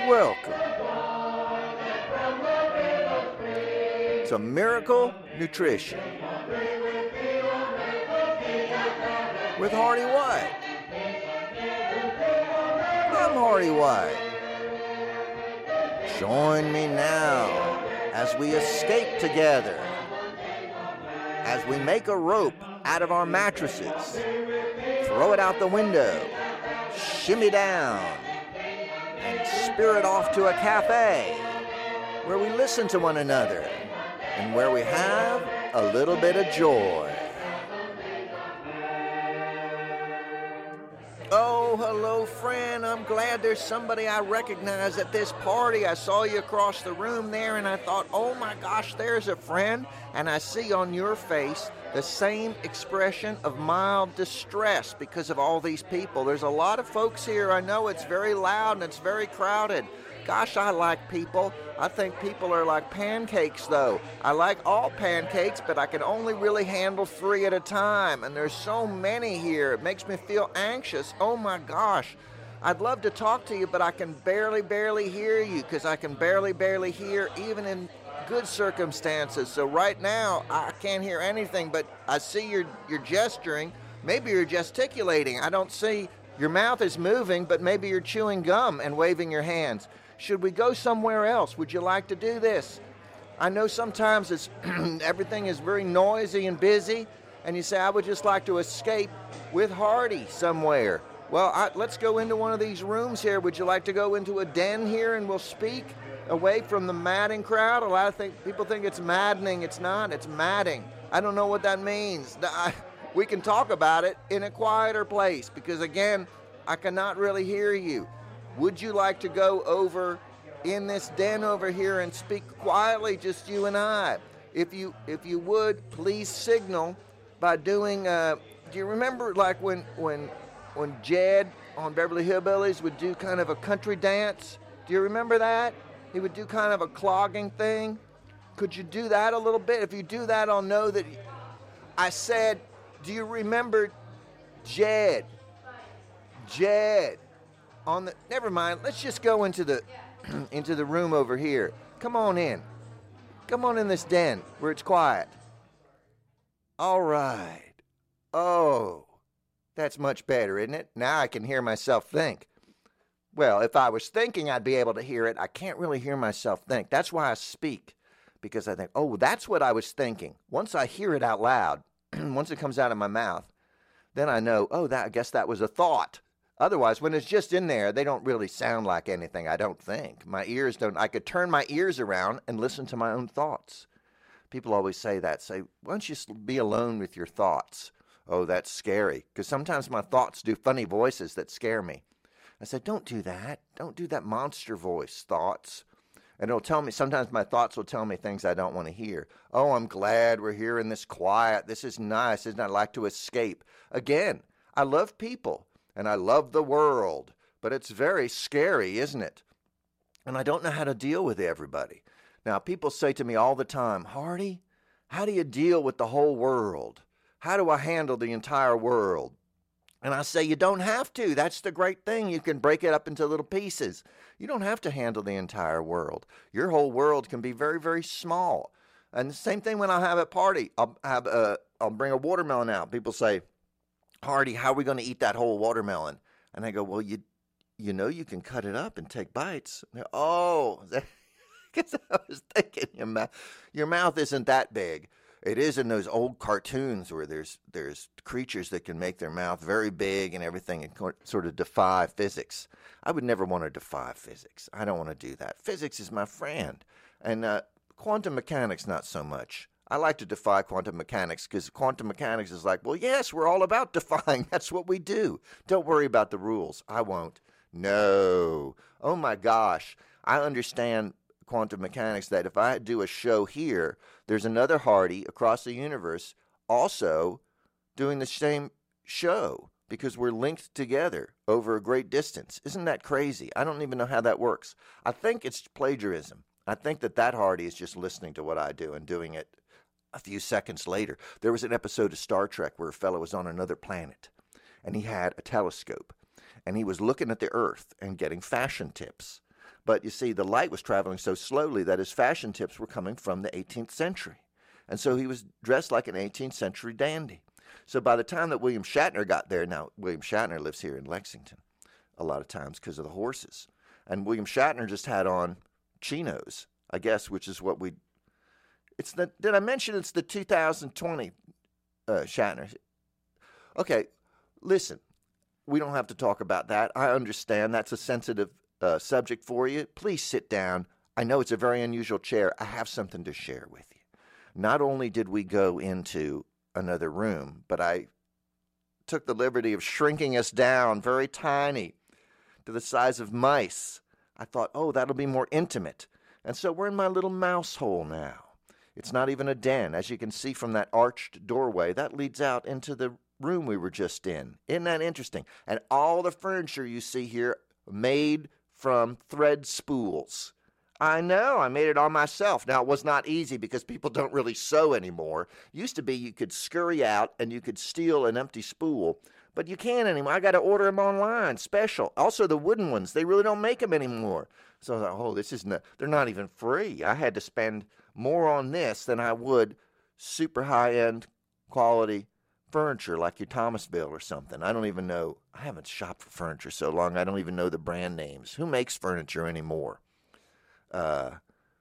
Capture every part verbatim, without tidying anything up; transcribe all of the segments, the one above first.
welcome to Miracle Nutrition with Hardy White. I'm Hardy White. Join me now as we escape together, as we make a rope out of our mattresses, throw it out the window, shimmy down, and spirit off to a cafe where we listen to one another and where we have a little bit of joy. Oh, hello, friend. I'm glad there's somebody I recognize at this party. I saw you across the room there, and I thought, oh my gosh, there's a friend. And I see on your face the same expression of mild distress because of all these people. There's a lot of folks here. I know it's very loud and it's very crowded. Gosh, I like people. I think people are like pancakes, though. I like all pancakes, but I can only really handle three at a time. And there's so many here. It makes me feel anxious. Oh, my gosh. I'd love to talk to you, but I can barely, barely hear you because I can barely, barely hear even in good circumstances. So right now, I can't hear anything, but I see you're, you're gesturing. Maybe you're gesticulating. I don't see your mouth is moving, but maybe you're chewing gum and waving your hands. Should we go somewhere else? Would you like to do this? I know sometimes it's everything is very noisy and busy, and you say, I would just like to escape with Hardy somewhere. Well, I, let's go into one of these rooms here. Would you like to go into a den here and we'll speak away from the madding crowd? A lot of think, people think it's maddening. It's not. It's madding. I don't know what that means. I, we can talk about it in a quieter place because, again, I cannot really hear you. Would you like to go over in this den over here and speak quietly, just you and I? If you if you would, please signal by doing, uh, do you remember like when, when, when Jed on Beverly Hillbillies would do kind of a country dance? Do you remember that? He would do kind of a clogging thing. Could you do that a little bit? If you do that, I'll know that I said, do you remember Jed? Jed. On the, never mind, let's just go into the into the room over here. Come on in. Come on in this den where it's quiet. All right. Oh, that's much better, isn't it? Now I can hear myself think. Well, if I was thinking, I'd be able to hear it. I can't really hear myself think. That's why I speak, because I think, oh, that's what I was thinking. Once I hear it out loud, once it comes out of my mouth, then I know, oh, that I guess that was a thought. Otherwise, when it's just in there, they don't really sound like anything, I don't think. My ears don't, I could turn my ears around and listen to my own thoughts. People always say that, say, why don't you be alone with your thoughts? Oh, that's scary, because sometimes my thoughts do funny voices that scare me. I said, don't do that. Don't do that monster voice, thoughts. And it'll tell me, sometimes my thoughts will tell me things I don't want to hear. Oh, I'm glad we're here in this quiet. This is nice. Isn't it? I like to escape. Again, I love people. And I love the world, but it's very scary, isn't it? And I don't know how to deal with everybody. Now, people say to me all the time, Hardy, how do you deal with the whole world? How do I handle the entire world? And I say, you don't have to. That's the great thing. You can break it up into little pieces. You don't have to handle the entire world. Your whole world can be very, very small. And the same thing when I have a party. I'll, have a, I'll bring a watermelon out. People say, Hardy, how are we going to eat that whole watermelon? And I go, well, you you know you can cut it up and take bites. And go, oh, because I was thinking your mouth, your mouth isn't that big. It is in those old cartoons where there's there's creatures that can make their mouth very big and everything and sort of defy physics. I would never want to defy physics. I don't want to do that. Physics is my friend. And uh, quantum mechanics, not so much. I like to defy quantum mechanics because quantum mechanics is like, well, yes, we're all about defying. That's what we do. Don't worry about the rules. I won't. No. Oh, my gosh. I understand quantum mechanics that if I do a show here, there's another Hardy across the universe also doing the same show because we're linked together over a great distance. Isn't that crazy? I don't even know how that works. I think it's plagiarism. I think that that Hardy is just listening to what I do and doing it a few seconds later. There was an episode of Star Trek where a fellow was on another planet, and he had a telescope, and he was looking at the Earth and getting fashion tips. But you see, the light was traveling so slowly that his fashion tips were coming from the eighteenth century. And so he was dressed like an eighteenth century dandy. So by the time that William Shatner got there, now William Shatner lives here in Lexington a lot of times because of the horses. And William Shatner just had on chinos, I guess, which is what we, it's the, did I mention it's the two thousand twenty uh, Shatner? Okay, listen, we don't have to talk about that. I understand that's a sensitive uh, subject for you. Please sit down. I know it's a very unusual chair. I have something to share with you. Not only did we go into another room, but I took the liberty of shrinking us down very tiny to the size of mice. I thought, oh, that'll be more intimate. And so we're in my little mouse hole now. It's not even a den. As you can see from that arched doorway, that leads out into the room we were just in. Isn't that interesting? And all the furniture you see here made from thread spools. I know, I made it all myself. Now, it was not easy because people don't really sew anymore. Used to be you could scurry out and you could steal an empty spool, but you can't anymore. I got to order them online, special. Also, the wooden ones, they really don't make them anymore. So I was like, oh, this is not, they're not even free. I had to spend more on this than I would super high-end quality furniture like your Thomasville or something. I don't even know. I haven't shopped for furniture so long, I don't even know the brand names. Who makes furniture anymore? Uh,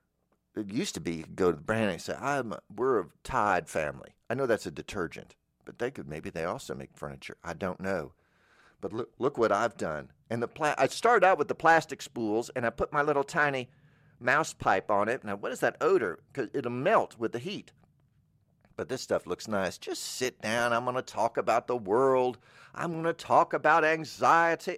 it used to be you could go to the brand and say, I'm a, we're a Tide family. I know that's a detergent, but they could, maybe they also make furniture. I don't know. But look, look what I've done. And the pla- I started out with the plastic spools, and I put my little tiny mouse pipe on it. Now, what is that odor? Because it'll melt with the heat. But this stuff looks nice. Just sit down. I'm going to talk about the world. I'm going to talk about anxiety.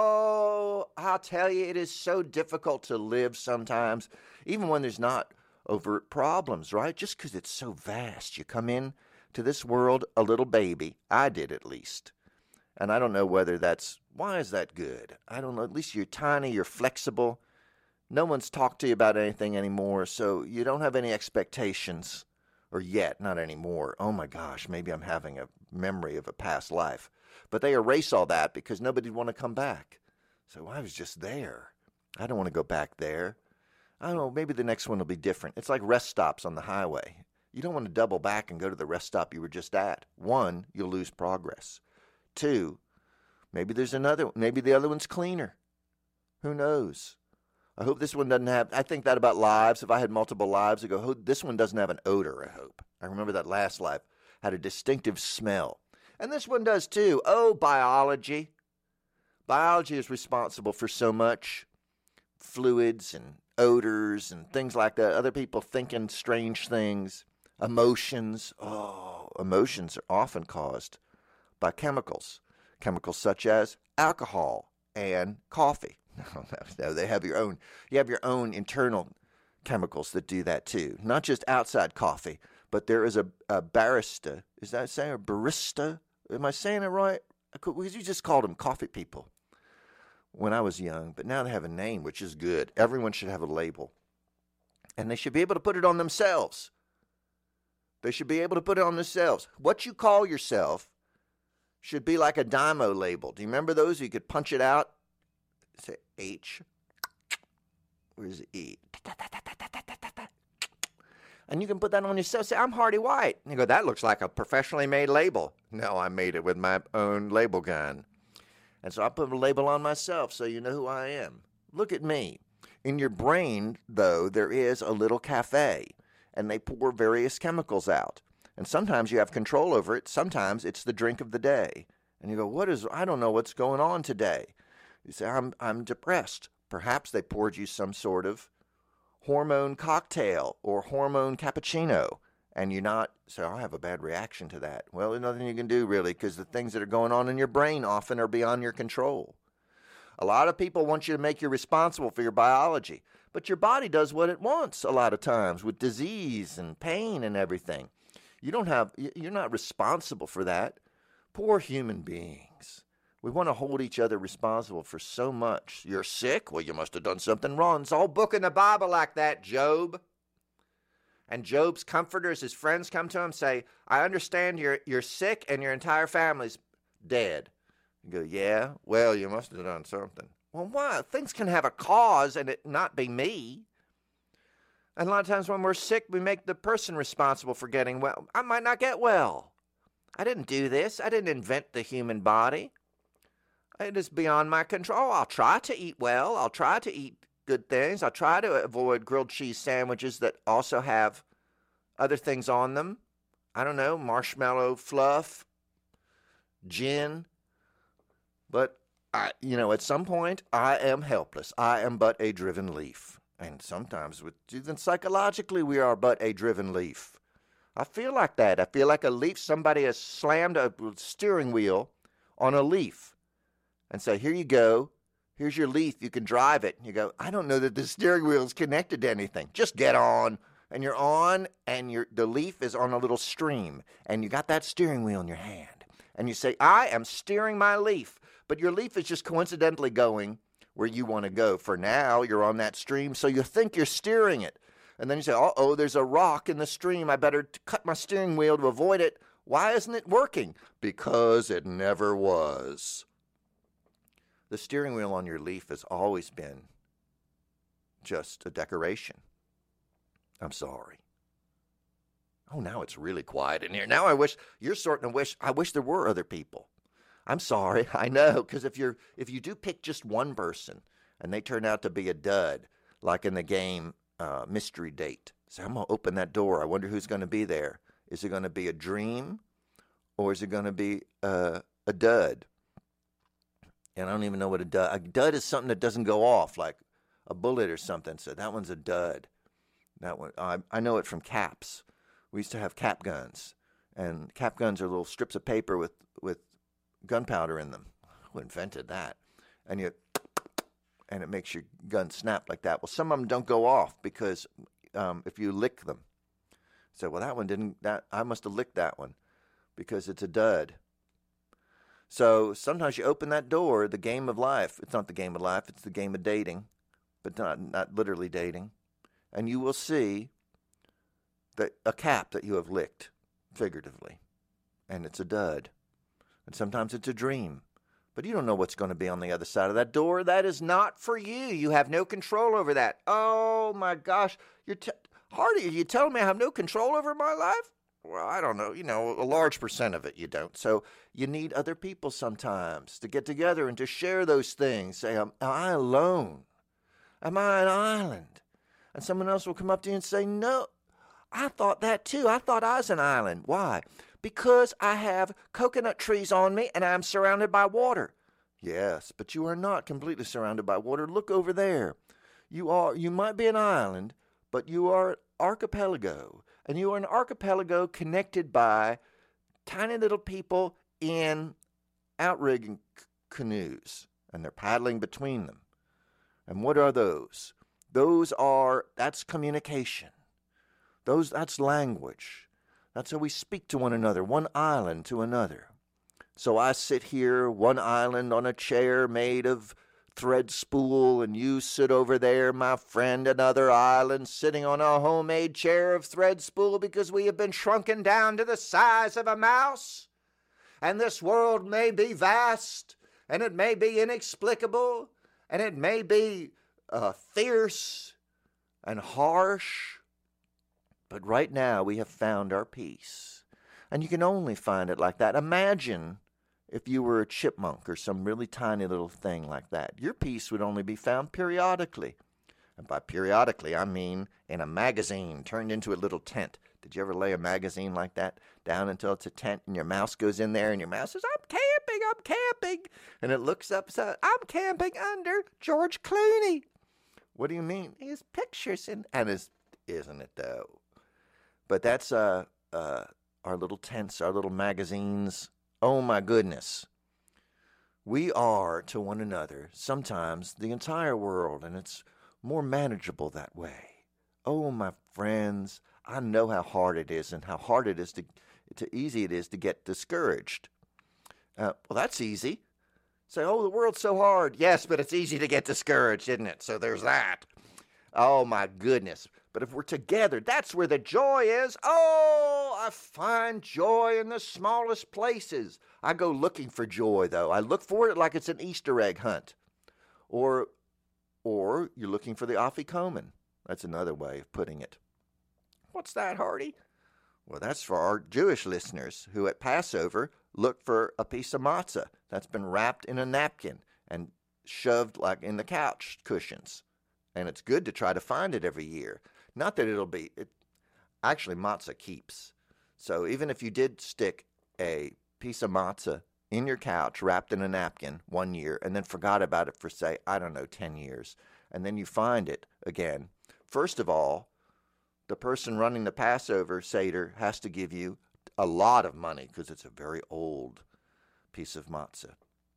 Oh, I'll tell you, it is so difficult to live sometimes, even when there's not overt problems, right? Just because it's so vast. You come in to this world a little baby. I did, at least. And I don't know whether that's, why is that good? I don't know. At least you're tiny, you're flexible. No one's talked to you about anything anymore, so you don't have any expectations. Or yet, not anymore. Oh my gosh, maybe I'm having a memory of a past life. But they erase all that because nobody'd want to come back. So I was just there. I don't want to go back there. I don't know, maybe the next one will be different. It's like rest stops on the highway. You don't want to double back and go to the rest stop you were just at. One, you'll lose progress. Two, maybe there's another, maybe the other one's cleaner. Who knows? I hope this one doesn't have, I think that about lives. If I had multiple lives, I go, this one doesn't have an odor, I hope. I remember that last life had a distinctive smell. And this one does too. Oh, biology. Biology is responsible for so much. Fluids and odors and things like that. Other people thinking strange things. Emotions. Oh, emotions are often caused by chemicals. Chemicals such as alcohol and coffee. No, no, they have your own, you have your own internal chemicals that do that too. Not just outside coffee, but there is a, a barista. Is that saying a barista? Am I saying it right? Because you just called them coffee people when I was young, but now they have a name, which is good. Everyone should have a label. And they should be able to put it on themselves. They should be able to put it on themselves. What you call yourself should be like a Dymo label. Do you remember those? You could punch it out. Say H. Where's the E? And you can put that on yourself. Say, I'm Hardy White. And you go, that looks like a professionally made label. No, I made it with my own label gun. And so I put a label on myself so you know who I am. Look at me. In your brain, though, there is a little cafe. And they pour various chemicals out. And sometimes you have control over it. Sometimes it's the drink of the day. And you go, what is, I don't know what's going on today. You say, I'm I'm depressed. Perhaps they poured you some sort of hormone cocktail or hormone cappuccino, and you're not, so I have a bad reaction to that. Well, there's nothing you can do, really, because the things that are going on in your brain often are beyond your control. A lot of people want you to make you responsible for your biology, but your body does what it wants a lot of times with disease and pain and everything. You don't have, you're not responsible for that. Poor human beings. We want to hold each other responsible for so much. You're sick? Well, you must have done something wrong. It's all book in the Bible like that, Job. And Job's comforters, his friends come to him and say, I understand you're, you're sick and your entire family's dead. You go, yeah? Well, you must have done something. Well, why? Things can have a cause and it not be me. And a lot of times when we're sick, we make the person responsible for getting well. I might not get well. I didn't do this. I didn't invent the human body. It is beyond my control. I'll try to eat well. I'll try to eat good things. I'll try to avoid grilled cheese sandwiches that also have other things on them. I don't know, marshmallow fluff, gin. But, I, you know, at some point, I am helpless. I am but a driven leaf. And sometimes, with, even psychologically, we are but a driven leaf. I feel like that. I feel like a leaf. Somebody has slammed a steering wheel on a leaf and say, here you go. Here's your leaf. You can drive it. You go, I don't know that the steering wheel is connected to anything. Just get on. And you're on, and you're, the leaf is on a little stream. And you got that steering wheel in your hand. And you say, I am steering my leaf. But your leaf is just coincidentally going where you want to go. For now, you're on that stream, so you think you're steering it. And then you say, uh-oh, there's a rock in the stream. I better t- cut my steering wheel to avoid it. Why isn't it working? Because it never was. The steering wheel on your leaf has always been just a decoration. I'm sorry. Oh, now it's really quiet in here. Now I wish, you're starting to wish, I wish there were other people. I'm sorry, I know, because if you're if you do pick just one person and they turn out to be a dud, like in the game uh, Mystery Date, so I'm going to open that door. I wonder who's going to be there. Is it going to be a dream or is it going to be uh, a dud? And I don't even know what a dud, a dud is something that doesn't go off, like a bullet or something, so that one's a dud. That one, I, I know it from caps. We used to have cap guns, and cap guns are little strips of paper with, with gunpowder in them. Who invented that? And you, and it makes your gun snap like that. Well, some of them don't go off because um, if you lick them. So, well, that one didn't. That I must have licked that one because it's a dud. So sometimes you open that door, the game of life. It's not the game of life. It's the game of dating, but not not literally dating. And you will see that a cap that you have licked, figuratively, and it's a dud. And sometimes it's a dream. But you don't know what's going to be on the other side of that door. That is not for you. You have no control over that. Oh, my gosh. You're t- Hardy, are you telling me I have no control over my life? Well, I don't know. You know, a large percent of it you don't. So you need other people sometimes to get together and to share those things. Say, am I alone? Am I an island? And someone else will come up to you and say, no, I thought that too. I thought I was an island. Why? Because I have coconut trees on me and I'm surrounded by water. Yes, but you are not completely surrounded by water. Look over there. You are. You might be an island, but you are an archipelago. And you are an archipelago connected by tiny little people in outrigging c- canoes. And they're paddling between them. And what are those? Those are, that's communication. Those, that's language. That's how we speak to one another, one island to another. So I sit here, one island on a chair made of thread spool, and you sit over there, my friend, another island, sitting on a homemade chair of thread spool because we have been shrunken down to the size of a mouse. And this world may be vast, and it may be inexplicable, and it may be uh, fierce and harsh. But right now we have found our peace. And you can only find it like that. Imagine if you were a chipmunk or some really tiny little thing like that. Your peace would only be found periodically. And by periodically, I mean in a magazine turned into a little tent. Did you ever lay a magazine like that down until it's a tent and your mouse goes in there and your mouse says, I'm camping, I'm camping. And it looks up and says, I'm camping under George Clooney. What do you mean? His pictures in, and is, isn't it though? But that's uh, uh, our little tents, our little magazines. Oh my goodness. We are to one another sometimes the entire world, and it's more manageable that way. Oh, my friends, I know how hard it is and how hard it is to, to easy it is to get discouraged. Uh, well, that's easy. Say, oh, the world's so hard. Yes, but it's easy to get discouraged, isn't it? So there's that. Oh, my goodness. But if we're together, that's where the joy is. Oh, I find joy in the smallest places. I go looking for joy, though. I look for it like it's an Easter egg hunt. Or, or you're looking for the afikomen. That's another way of putting it. What's that, Hardy? Well, that's for our Jewish listeners who at Passover look for a piece of matzah that's been wrapped in a napkin and shoved like in the couch cushions. And it's good to try to find it every year. Not that it'll be, it, actually matzah keeps. So even if you did stick a piece of matzah in your couch wrapped in a napkin one year and then forgot about it for, say, I don't know, ten years, and then you find it again, first of all, the person running the Passover Seder has to give you a lot of money because it's a very old piece of matzah.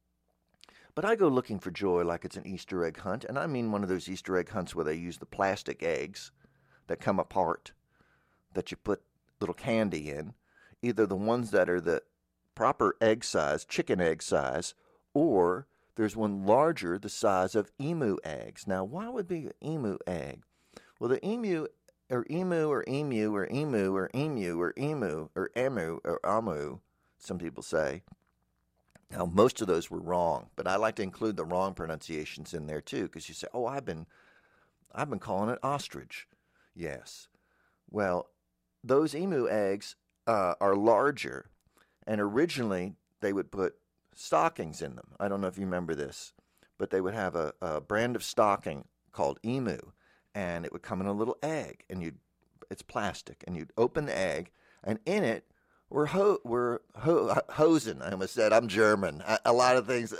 But I go looking for joy like it's an Easter egg hunt, and I mean one of those Easter egg hunts where they use the plastic eggs that come apart that you put little candy in, either the ones that are the proper egg size, chicken egg size, or there's one larger, the size of emu eggs. Now, why would be an emu egg? Well, the emu or emu or emu or emu or emu or emu or emu or amu, some people say. Now, most of those were wrong, but I like to include the wrong pronunciations in there too, because you say, "Oh, I've been, I've been calling it ostrich." Yes, well, those emu eggs uh, are larger, and originally they would put stockings in them. I don't know if you remember this, but they would have a, a brand of stocking called emu, and it would come in a little egg, and you'd, it's plastic, and you'd open the egg, and in it were ho, were ho, hosen. I almost said I'm German. I, a lot of things,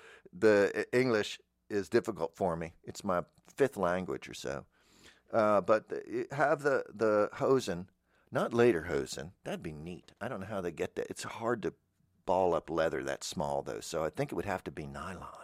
the English is difficult for me. It's my fifth language or so. Uh, but the, have the the hosen, not lederhosen. That'd be neat. I don't know how they get that. It's hard to ball up leather that small though, so I think it would have to be nylon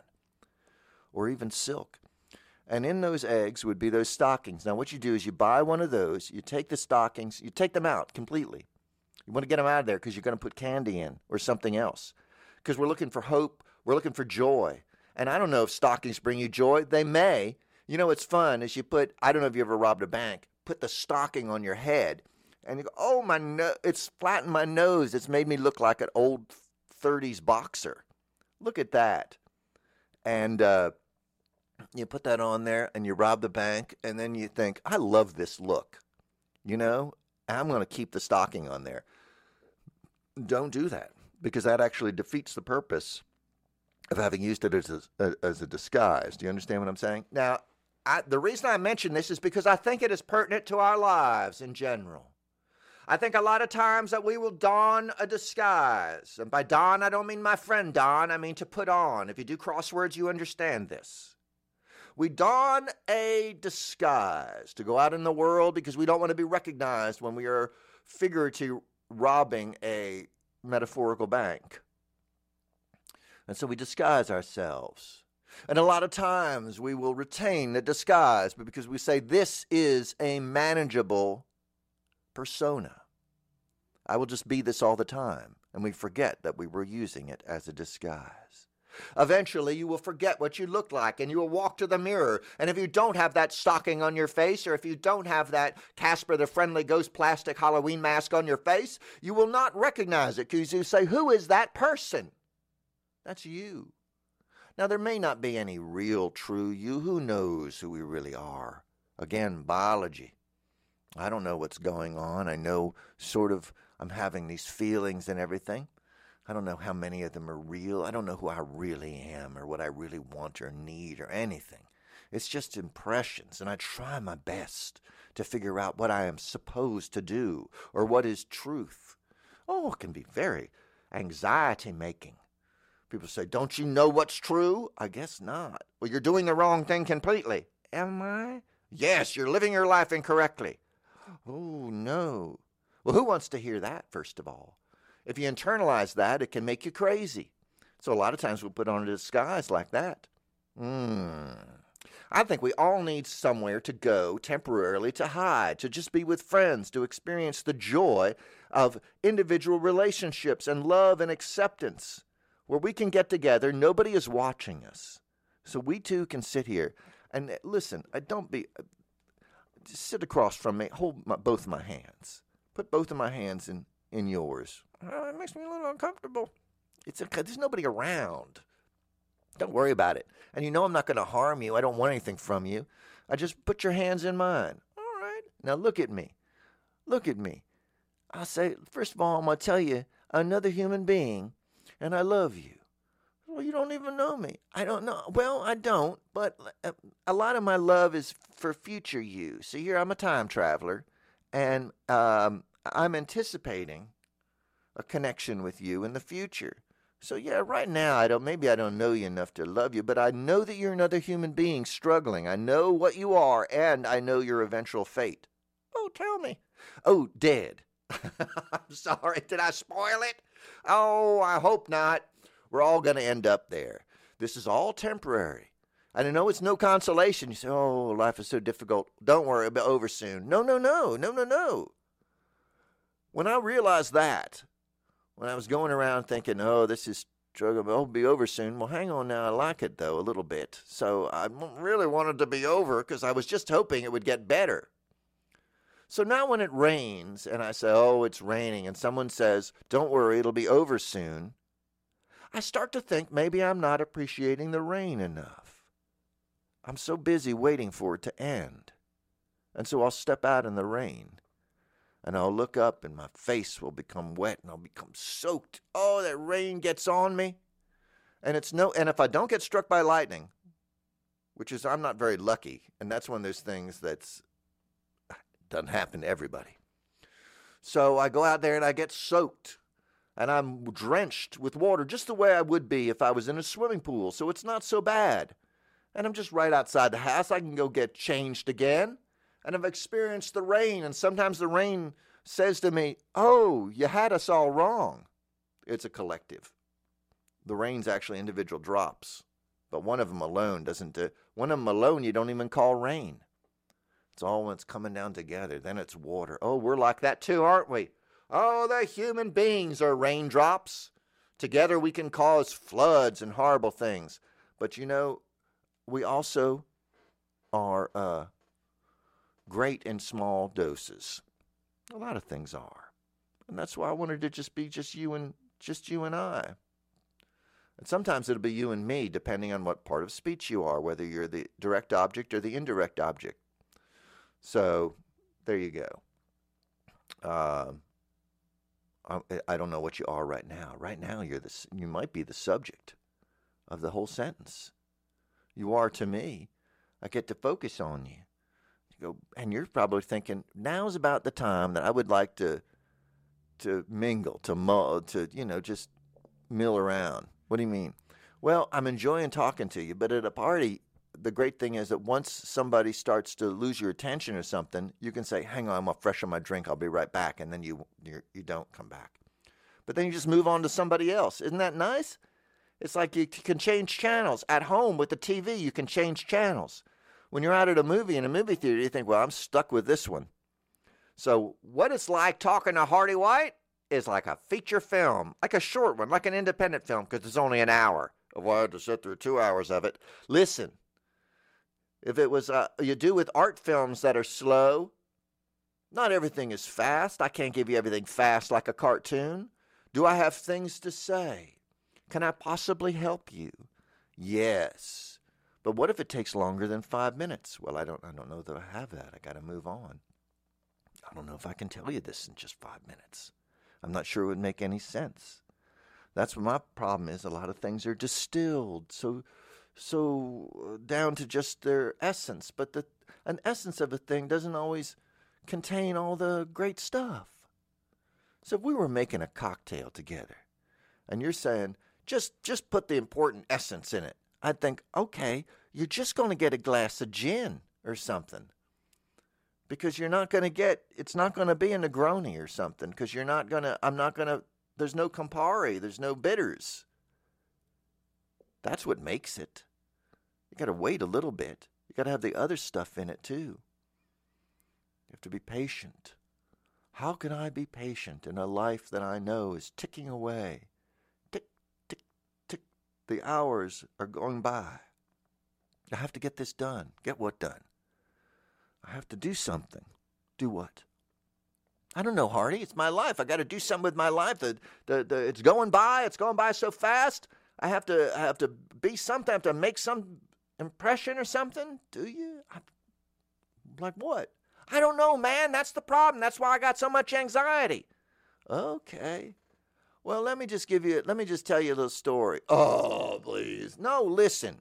or even silk. And in those eggs would be those stockings. Now what you do is you buy one of those, you take the stockings, you take them out completely. You want to get them out of there because you're going to put candy in or something else. Because we're looking for hope, we're looking for joy. And I don't know if stockings bring you joy. They may. You know what's fun is you put, I don't know if you ever robbed a bank, put the stocking on your head and you go, oh, my no, it's flattened my nose. It's made me look like an old thirties boxer. Look at that. And uh, you put that on there and you rob the bank and then you think, I love this look. You know, I'm going to keep the stocking on there. Don't do that because that actually defeats the purpose of having used it as a, as a disguise. Do you understand what I'm saying? Now, I, the reason I mention this is because I think it is pertinent to our lives in general. I think a lot of times that we will don a disguise. And by don, I don't mean my friend Don. I mean to put on. If you do crosswords, you understand this. We don a disguise to go out in the world because we don't want to be recognized when we are figuratively robbing a metaphorical bank. And so we disguise ourselves. And a lot of times we will retain the disguise but because we say this is a manageable persona. I will just be this all the time. And we forget that we were using it as a disguise. Eventually you will forget what you look like and you will walk to the mirror. And if you don't have that stocking on your face or if you don't have that Casper the Friendly Ghost plastic Halloween mask on your face, you will not recognize it because you say, who is that person? That's you. Now, there may not be any real true you. Who knows who we really are? Again, biology. I don't know what's going on. I know sort of I'm having these feelings and everything. I don't know how many of them are real. I don't know who I really am or what I really want or need or anything. It's just impressions, and I try my best to figure out what I am supposed to do or what is truth. Oh, it can be very anxiety-making. People say, don't you know what's true? I guess not. Well, you're doing the wrong thing completely. Am I? Yes, you're living your life incorrectly. Oh, no. Well, who wants to hear that, first of all? If you internalize that, it can make you crazy. So a lot of times we'll put on a disguise like that. Hmm. I think we all need somewhere to go temporarily to hide, to just be with friends, to experience the joy of individual relationships and love and acceptance. Where we can get together, nobody is watching us. So we too can sit here. And listen, I don't be, just sit across from me, hold my, both my hands. Put both of my hands in, in yours. Oh, it makes me a little uncomfortable. It's a, there's nobody around. Don't worry about it. And you know I'm not going to harm you. I don't want anything from you. I just put your hands in mine. All right. Now look at me. Look at me. I say, first of all, I'm going to tell you, another human being, and I love you. Well, you don't even know me. I don't know. Well, I don't, but a lot of my love is for future you. See, here I'm a time traveler, and um, I'm anticipating a connection with you in the future. So yeah, right now, I don't, maybe I don't know you enough to love you, but I know that you're another human being struggling. I know what you are, and I know your eventual fate. Oh, tell me. Oh, dead. I'm sorry. Did I spoil it? Oh, I hope not. We're all going to end up there. This is all temporary. And I know it's no consolation. You say, oh, life is so difficult. Don't worry, it'll be over soon. No, no, no, no, no, no. When I realized that, when I was going around thinking, oh, this is struggle, it'll be over soon. Well, hang on now. I like it, though, a little bit. So I really wanted to be over because I was just hoping it would get better. So now when it rains and I say, oh, it's raining, and someone says, don't worry, it'll be over soon, I start to think maybe I'm not appreciating the rain enough. I'm so busy waiting for it to end. And so I'll step out in the rain, and I'll look up, and my face will become wet, and I'll become soaked. Oh, that rain gets on me. And it's no, and if I don't get struck by lightning, which is, I'm not very lucky, and that's one of those things that's doesn't happen to everybody. So I go out there and I get soaked, and I'm drenched with water just the way I would be if I was in a swimming pool. So it's not so bad. And I'm just right outside the house. I can go get changed again. And I've experienced the rain, and sometimes the rain says to me, oh, you had us all wrong. It's a collective. The rain's actually individual drops, but one of them alone doesn't do, one of them alone you don't even call rain. It's all when it's coming down together. Then it's water. Oh, we're like that too, aren't we? Oh, the human beings are raindrops. Together we can cause floods and horrible things. But you know, we also are uh, great in small doses. A lot of things are. And that's why I wanted to just be just you and just you and I. And sometimes it'll be you and me, depending on what part of speech you are, whether you're the direct object or the indirect object. So, there you go. Uh, I, I don't know what you are right now. Right now, you're the, you might be the subject of the whole sentence. You are to me. I get to focus on you. You go, and you're probably thinking, now's about the time that I would like to to mingle, to mull, to, you know, just mill around. What do you mean? Well, I'm enjoying talking to you, but at a party, the great thing is that once somebody starts to lose your attention or something, you can say, hang on, I'm going to freshen my drink. I'll be right back. And then you you're, you don't come back. But then you just move on to somebody else. Isn't that nice? It's like you can change channels. At home with the T V, you can change channels. When you're out at a movie in a movie theater, you think, well, I'm stuck with this one. So what it's like talking to Hardy White is like a feature film, like a short one, like an independent film, because it's only an hour. Well, I had to sit through two hours of it. Listen. If it was, uh, you do with art films that are slow, not everything is fast. I can't give you everything fast like a cartoon. Do I have things to say? Can I possibly help you? Yes. But what if it takes longer than five minutes? Well, I don't, I don't know that I have that. I got to move on. I don't know if I can tell you this in just five minutes. I'm not sure it would make any sense. That's what my problem is. A lot of things are distilled, so so down to just their essence. But the an essence of a thing doesn't always contain all the great stuff. So if we were making a cocktail together, and you're saying, just just put the important essence in it, I'd think, okay, you're just going to get a glass of gin or something. Because you're not going to get, it's not going to be a Negroni or something. Because you're not going to, I'm not going to, there's no Campari, there's no bitters. That's what makes it. You got to wait a little bit. You got to have the other stuff in it too. You have to be patient. How can I be patient in a life that I know is ticking away? Tick, tick, tick. The hours are going by. I have to get this done. Get what done? I have to do something. Do what? I don't know, Hardy. It's my life. I got to do something with my life. The, the, the, it's going by. It's going by so fast. I have to I have to be something, I have to make some impression or something? Do you? I'm like what? I don't know, man. That's the problem. That's why I got so much anxiety. Okay. Well, let me just give you, let me just tell you a little story. Oh, please. No, listen.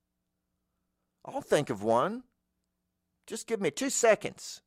I'll think of one. Just give me two seconds.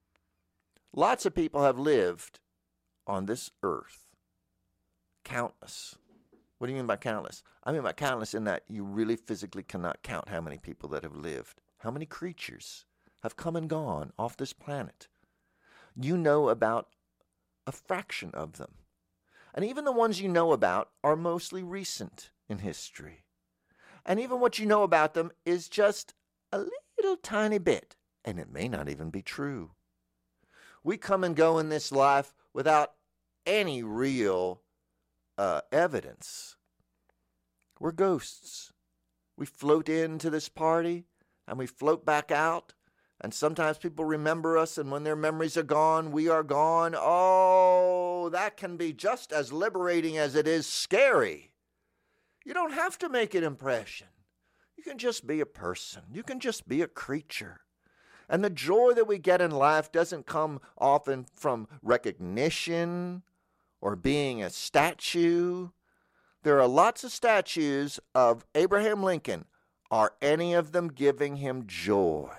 Lots of people have lived on this earth. Countless. What do you mean by countless? I mean by countless in that you really physically cannot count how many people that have lived. How many creatures have come and gone off this planet. You know about a fraction of them. And even the ones you know about are mostly recent in history. And even what you know about them is just a little tiny bit. And it may not even be true. We come and go in this life without any real uh, evidence. We're ghosts. We float into this party and we float back out. And sometimes people remember us, and when their memories are gone, we are gone. Oh, that can be just as liberating as it is scary. You don't have to make an impression. You can just be a person. You can just be a creature. And the joy that we get in life doesn't come often from recognition or being a statue. There are lots of statues of Abraham Lincoln. Are any of them giving him joy?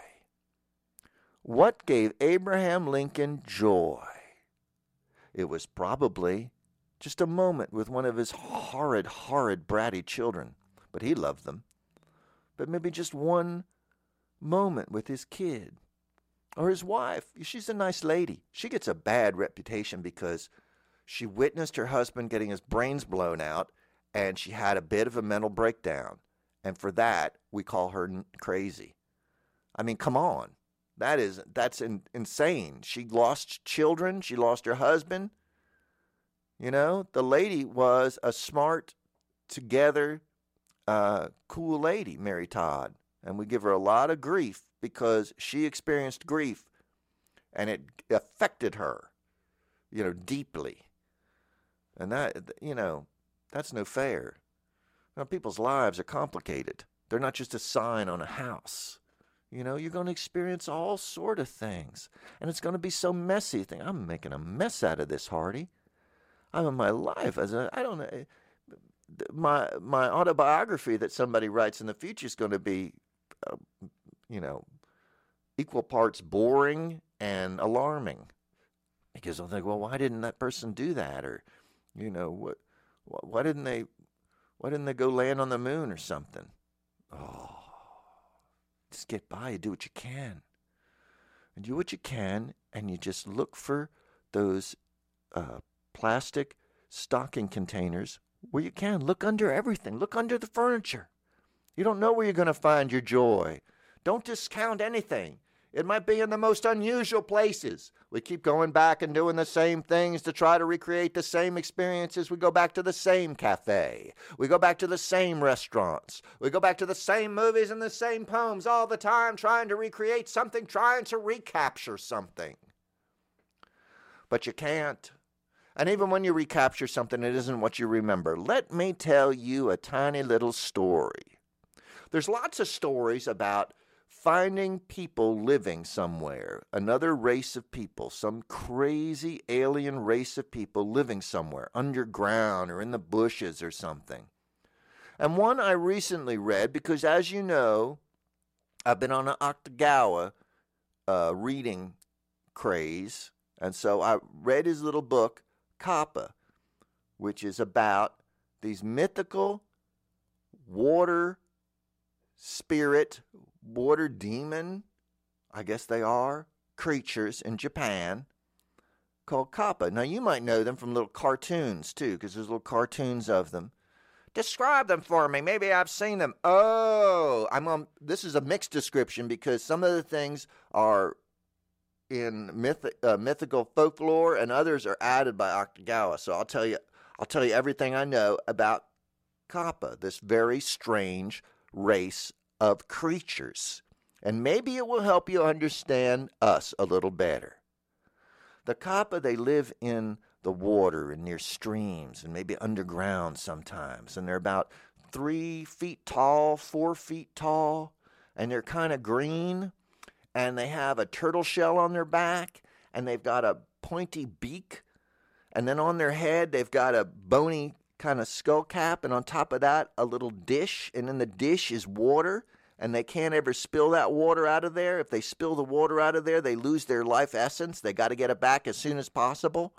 What gave Abraham Lincoln joy? It was probably just a moment with one of his horrid, horrid, bratty children. But he loved them. But maybe just one moment with his kid. Or his wife. She's a nice lady. She gets a bad reputation because she witnessed her husband getting his brains blown out, and she had a bit of a mental breakdown. And for that, we call her crazy. I mean, come on. That is, that's in, insane. She lost children. She lost her husband. You know, the lady was a smart, together, uh, cool lady, Mary Todd. And we give her a lot of grief because she experienced grief and it affected her, you know, deeply. And that, you know, that's no fair. You know, people's lives are complicated. They're not just a sign on a house. You know, you're going to experience all sort of things. And it's going to be so messy. You think, I'm making a mess out of this, Hardy. I'm in my life as a, I don't know, my my autobiography that somebody writes in the future is going to be, uh, you know, equal parts boring and alarming. Because I'll think, well, why didn't that person do that? Or, you know, what, why didn't they, why didn't they go land on the moon or something? Oh. Just get by, you do what you can. And do what you can, and you just look for those uh, plastic stocking containers where you can. Look under everything. Look under the furniture. You don't know where you're going to find your joy. Don't discount anything. It might be in the most unusual places. We keep going back and doing the same things to try to recreate the same experiences. We go back to the same cafe. We go back to the same restaurants. We go back to the same movies and the same poems all the time, trying to recreate something, trying to recapture something. But you can't. And even when you recapture something, it isn't what you remember. Let me tell you a tiny little story. There's lots of stories about finding people living somewhere, another race of people, some crazy alien race of people living somewhere, underground or in the bushes or something. And one I recently read, because as you know, I've been on an Octagawa uh, reading craze, and so I read his little book, Kappa, which is about these mythical water spirit, water demon, I guess they are, creatures in Japan called Kappa. Now, you might know them from little cartoons, too, because there's little cartoons of them. Describe them for me. Maybe I've seen them. Oh, I'm on. This is a mixed description because some of the things are in myth, uh, mythical folklore and others are added by Octagawa. So I'll tell you, I'll tell you everything I know about Kappa, this very strange race of creatures, and maybe it will help you understand us a little better. The Kappa, they live in the water and near streams and maybe underground sometimes, and they're about three feet tall, four feet tall, and they're kind of green, and they have a turtle shell on their back, and they've got a pointy beak, and then on their head they've got a bony kind of skull cap, and on top of that a little dish, and in the dish is water, and they can't ever spill that water out of there. If they spill the water out of there, they lose their life essence. They got to get it back as soon as possible.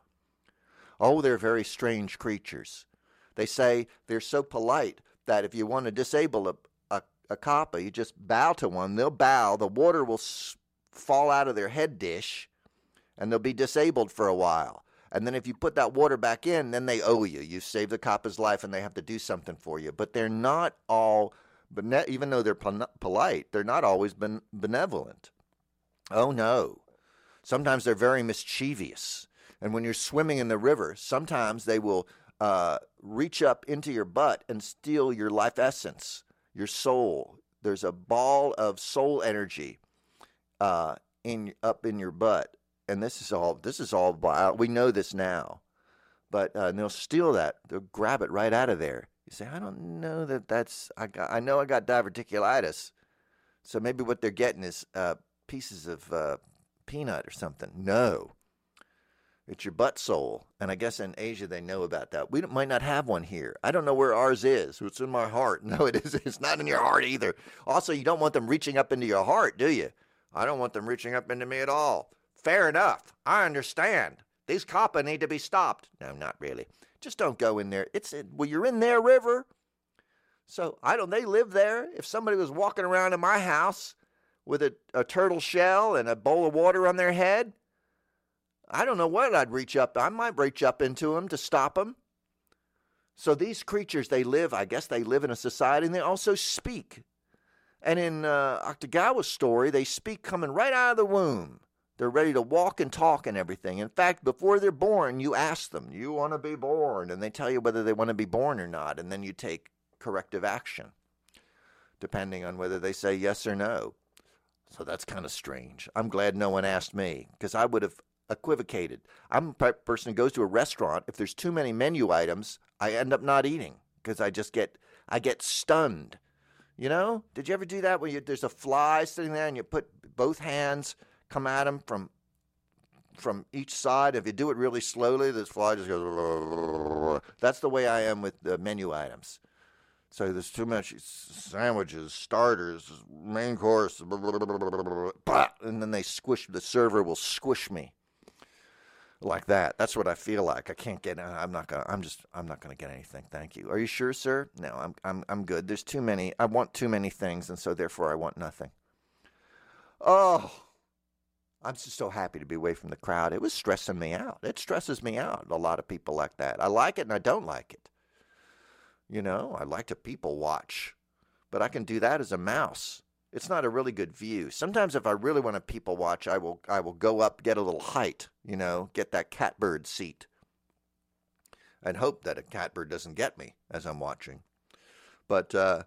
Oh, they're very strange creatures. They say they're so polite that if you want to disable a, a, a kappa, you just bow to one. They'll bow. The water will s- fall out of their head dish, and they'll be disabled for a while. And then if you put that water back in, then they owe you. You saved the kappa's life, and they have to do something for you. But they're not all, bene- even though they're pol- polite, they're not always ben- benevolent. Oh, no. Sometimes they're very mischievous. And when you're swimming in the river, sometimes they will uh, reach up into your butt and steal your life essence, your soul. There's a ball of soul energy uh, in up in your butt, and this is all. This is all. We know this now, but uh, and they'll steal that. They'll grab it right out of there. You say, I don't know that that's. I got. I know I got diverticulitis, so maybe what they're getting is uh, pieces of uh, peanut or something. No. It's your butt soul. And I guess in Asia they know about that. We might not have one here. I don't know where ours is. It's in my heart. No, it is. It's not in your heart either. Also, you don't want them reaching up into your heart, do you? I don't want them reaching up into me at all. Fair enough. I understand. These kappa need to be stopped. No, not really. Just don't go in there. It's well, you're in their river. So I don't. They live there. If somebody was walking around in my house with a, a turtle shell and a bowl of water on their head, I don't know what I'd reach up. I might reach up into them to stop them. So these creatures, they live, I guess they live in a society, and they also speak. And in uh, Akutagawa's story, they speak coming right out of the womb. They're ready to walk and talk and everything. In fact, before they're born, you ask them, you want to be born? And they tell you whether they want to be born or not. And then you take corrective action, depending on whether they say yes or no. So that's kind of strange. I'm glad no one asked me, because I would have equivocated. I'm a person who goes to a restaurant. If there's too many menu items, I end up not eating because I just get I get stunned. You know? Did you ever do that when you, there's a fly sitting there and you put both hands come at them from from each side? If you do it really slowly, this fly just goes. That's the way I am with the menu items. So there's too much sandwiches, starters, main course, and then they squish. The server will squish me. Like that. That's what I feel like. I can't get. I'm not gonna. I'm just. I'm not gonna get anything. Thank you. Are you sure, sir? No, I'm. I'm. I'm good. There's too many. I want too many things, and so therefore I want nothing. Oh, I'm just so happy to be away from the crowd. It was stressing me out. It stresses me out. A lot of people like that. I like it and I don't like it. You know, I like to people watch, but I can do that as a mouse. It's not a really good view. Sometimes if I really want to people watch, I will I will go up, get a little height, you know, get that catbird seat. And hope that a catbird doesn't get me as I'm watching. But uh,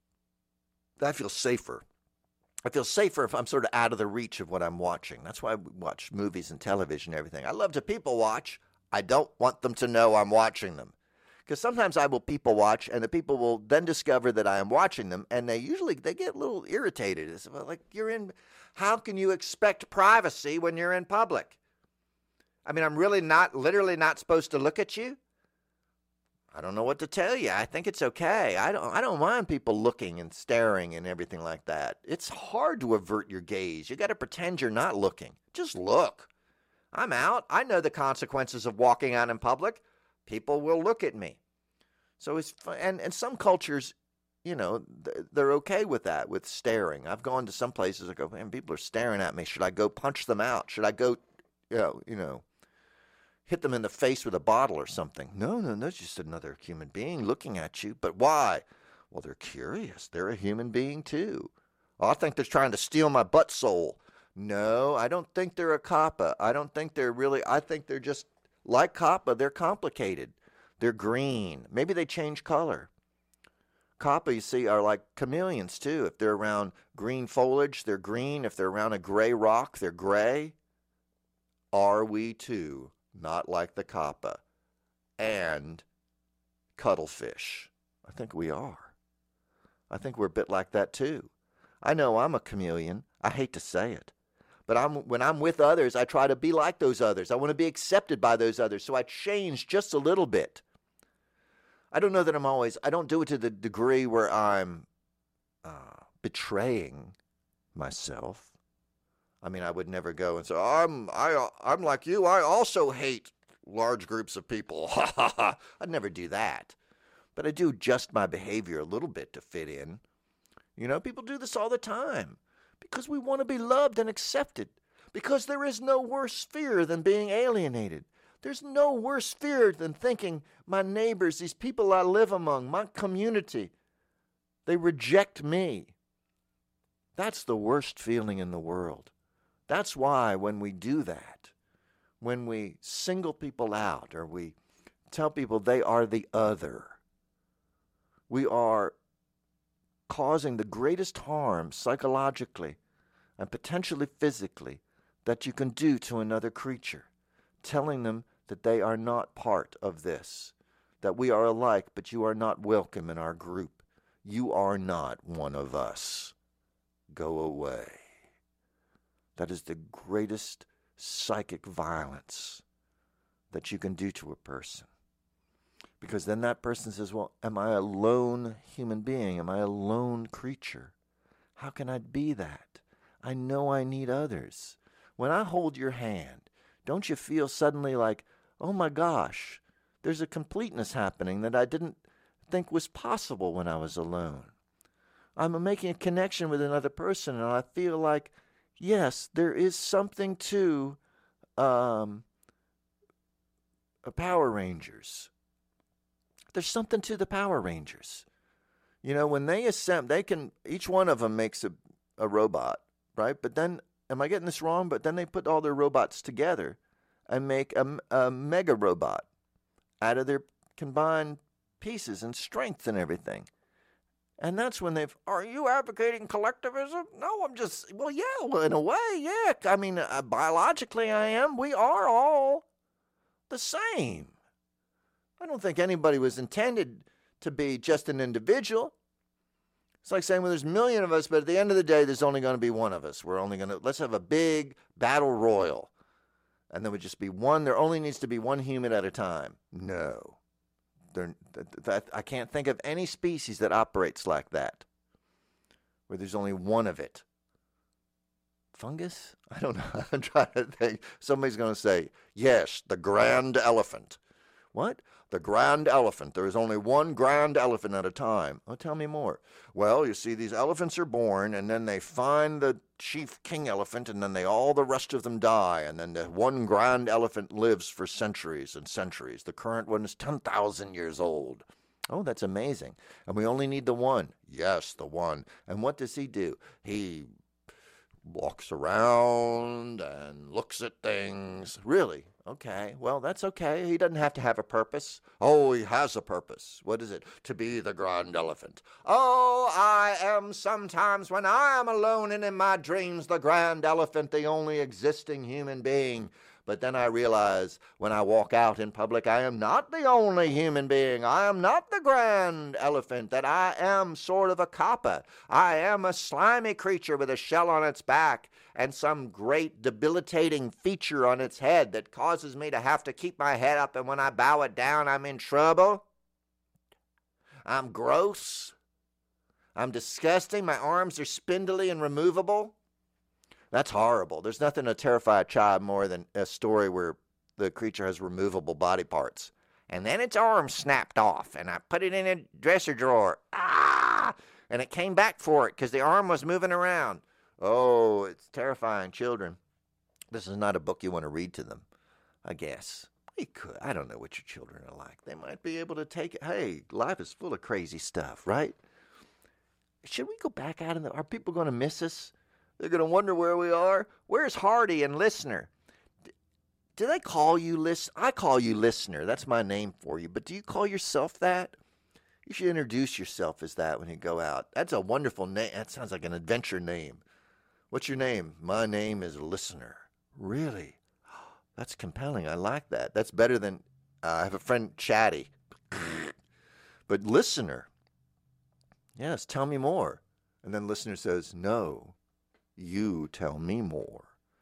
I feel safer. I feel safer if I'm sort of out of the reach of what I'm watching. That's why I watch movies and television and everything. I love to people watch. I don't want them to know I'm watching them. Because sometimes I will people watch, and the people will then discover that I am watching them, and they usually they get a little irritated. It's like, you're in. How can you expect privacy when you're in public? I mean, I'm really not, literally not supposed to look at you. I don't know what to tell you. I think it's okay. I don't. I don't mind people looking and staring and everything like that. It's hard to avert your gaze. You got to pretend you're not looking. Just look. I'm out. I know the consequences of walking out in public. People will look at me. So it's fun. And, and some cultures, you know, they're okay with that, with staring. I've gone to some places, I go, man, people are staring at me. Should I go punch them out? Should I go, you know, you know, hit them in the face with a bottle or something? No, no, that's just another human being looking at you. But why? Well, they're curious. They're a human being too. Oh, I think they're trying to steal my butt soul. No, I don't think they're a kappa. I don't think they're really, I think they're just, like kappa, they're complicated. They're green. Maybe they change color. Kappa, you see, are like chameleons, too. If they're around green foliage, they're green. If they're around a gray rock, they're gray. Are we, too, not like the kappa and cuttlefish? I think we are. I think we're a bit like that too. I know I'm a chameleon. I hate to say it. But I'm, when I'm with others, I try to be like those others. I want to be accepted by those others. So I change just a little bit. I don't know that I'm always, I don't do it to the degree where I'm uh, betraying myself. I mean, I would never go and say, I'm, I, I'm like you. I also hate large groups of people. I'd never do that. But I do adjust my behavior a little bit to fit in. You know, people do this all the time because we want to be loved and accepted. Because there is no worse fear than being alienated. There's no worse fear than thinking my neighbors, these people I live among, my community, they reject me. That's the worst feeling in the world. That's why when we do that, when we single people out or we tell people they are the other, we are causing the greatest harm psychologically and potentially physically that you can do to another creature, telling them that they are not part of this, that we are alike, but you are not welcome in our group. You are not one of us. Go away. That is the greatest psychic violence that you can do to a person. Because then that person says, well, am I a lone human being? Am I a lone creature? How can I be that? I know I need others. When I hold your hand, don't you feel suddenly like, oh my gosh, there's a completeness happening that I didn't think was possible when I was alone. I'm making a connection with another person, and I feel like, yes, there is something to um, Power Rangers. There's something to the Power Rangers. You know, when they assemble, they can, each one of them makes a, a robot, right? But then, am I getting this wrong? But then they put all their robots together and make a, a mega robot out of their combined pieces and strength and everything. And that's when they've, are you advocating collectivism? No, I'm just, well, yeah, well, in a way, yeah. I mean, uh, biologically I am. We are all the same. I don't think anybody was intended to be just an individual. It's like saying, well, there's a million of us, but at the end of the day, there's only going to be one of us. We're only going to, let's have a big battle royal. And there would just be one, there only needs to be one human at a time. No. There, that, that, I can't think of any species that operates like that, where there's only one of it. Fungus? I don't know. I'm trying to think. Somebody's going to say, yes, the grand elephant. What? The grand elephant. There is only one grand elephant at a time. Oh, tell me more. Well, you see, these elephants are born, and then they find the chief king elephant, and then they all the rest of them die, and then the one grand elephant lives for centuries and centuries. The current one is ten thousand years old. Oh, that's amazing. And we only need the one. Yes, the one. And what does he do? He walks around and looks at things. Really? Okay. Well, that's okay. He doesn't have to have a purpose. Oh, he has a purpose. What is it? To be the grand elephant. Oh, I am sometimes, when I am alone and in my dreams, the grand elephant, the only existing human being. But then I realize when I walk out in public, I am not the only human being. I am not the grand elephant, that I am sort of a kappa. I am a slimy creature with a shell on its back and some great debilitating feature on its head that causes me to have to keep my head up, and when I bow it down, I'm in trouble. I'm gross. I'm disgusting. My arms are spindly and removable. That's horrible. There's nothing to terrify a child more than a story where the creature has removable body parts. And then its arm snapped off, and I put it in a dresser drawer. Ah! And it came back for it because the arm was moving around. Oh, it's terrifying. Children, this is not a book you want to read to them, I guess. You could. I don't know what your children are like. They might be able to take it. Hey, life is full of crazy stuff, right? Should we go back out in the... Are people going to miss us? They're going to wonder where we are. Where's Hardy and Listener? Do they call you Listener? I call you Listener. That's my name for you. But do you call yourself that? You should introduce yourself as that when you go out. That's a wonderful name. That sounds like an adventure name. What's your name? My name is Listener. Really? That's compelling. I like that. That's better than, uh, I have a friend, Chatty. But Listener. Yes, tell me more. And then listener says, no, you tell me more.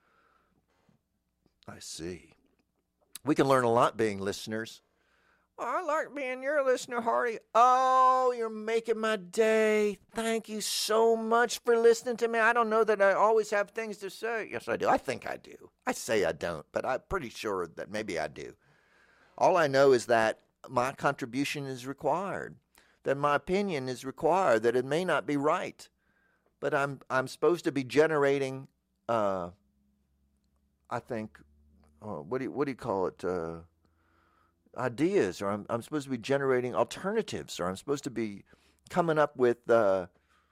I see. We can learn a lot being listeners. Oh, I like being your listener, Hardy. Oh, you're making my day. Thank you so much for listening to me. I don't know that I always have things to say. Yes, I do. I think I do. I say I don't, but I'm pretty sure that maybe I do. All I know is that my contribution is required, that my opinion is required, that it may not be right, but I'm I'm supposed to be generating, uh, I think, uh, what do you, what do you call it, uh, ideas, or I'm I'm supposed to be generating alternatives, or I'm supposed to be coming up with uh,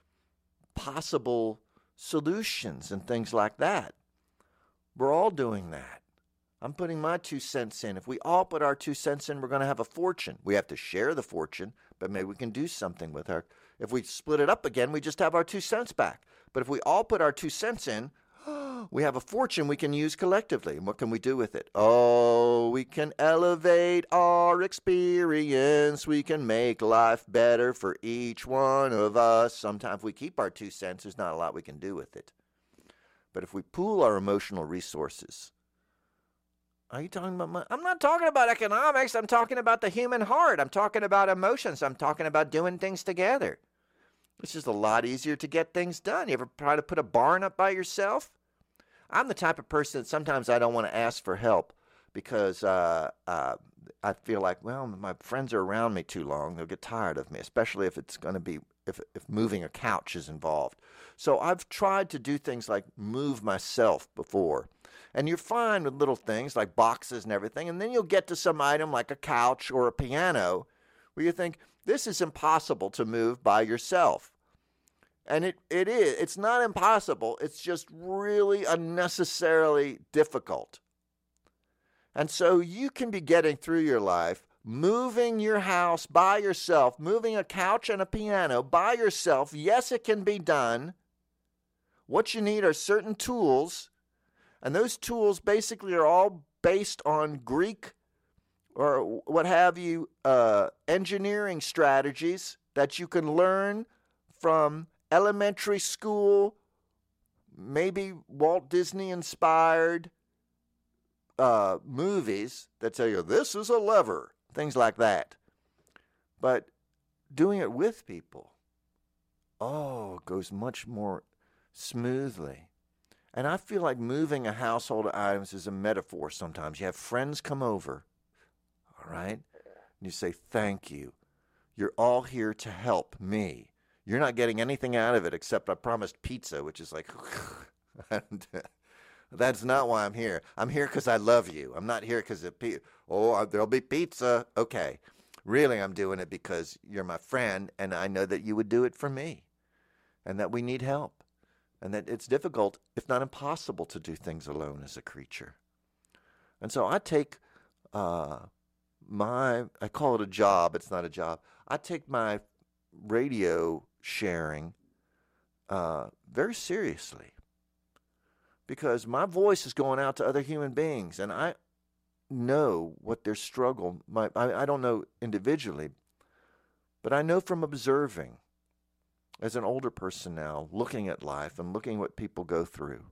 possible solutions and things like that. We're all doing that. I'm putting my two cents in. If we all put our two cents in, we're going to have a fortune. We have to share the fortune, but maybe we can do something with our. If we split it up again, we just have our two cents back. But if we all put our two cents in, we have a fortune we can use collectively. And what can we do with it? Oh, we can elevate our experience. We can make life better for each one of us. Sometimes if we keep our two cents, there's not a lot we can do with it. But if we pool our emotional resources, are you talking about money? I'm not talking about economics. I'm talking about the human heart. I'm talking about emotions. I'm talking about doing things together. It's just a lot easier to get things done. You ever try to put a barn up by yourself? I'm the type of person that sometimes I don't want to ask for help because uh, uh, I feel like, well, my friends are around me too long. They'll get tired of me, especially if it's going to be, if, if moving a couch is involved. So I've tried to do things like move myself before. And you're fine with little things like boxes and everything. And then you'll get to some item like a couch or a piano where you think, this is impossible to move by yourself. And it, it is. It's not impossible. It's just really unnecessarily difficult. And so you can be getting through your life, moving your house by yourself, moving a couch and a piano by yourself. Yes, it can be done. What you need are certain tools. And those tools basically are all based on Greek or what have you, uh, engineering strategies that you can learn from elementary school, maybe Walt Disney inspired uh, movies that tell you this is a lever, things like that. But doing it with people, oh, it goes much more smoothly. And I feel like moving a household items is a metaphor sometimes. You have friends come over, all right? And you say, thank you. You're all here to help me. You're not getting anything out of it except I promised pizza, which is like, that's not why I'm here. I'm here because I love you. I'm not here because of pizza. Oh, there'll be pizza. Okay. Really, I'm doing it because you're my friend, and I know that you would do it for me, and that we need help. And that it's difficult, if not impossible, to do things alone as a creature. And so I take uh, my, I call it a job. It's not a job. I take my radio sharing uh, very seriously because my voice is going out to other human beings. And I know what their struggle might, I, I don't know individually, but I know from observing as an older person now, looking at life and looking at what people go through,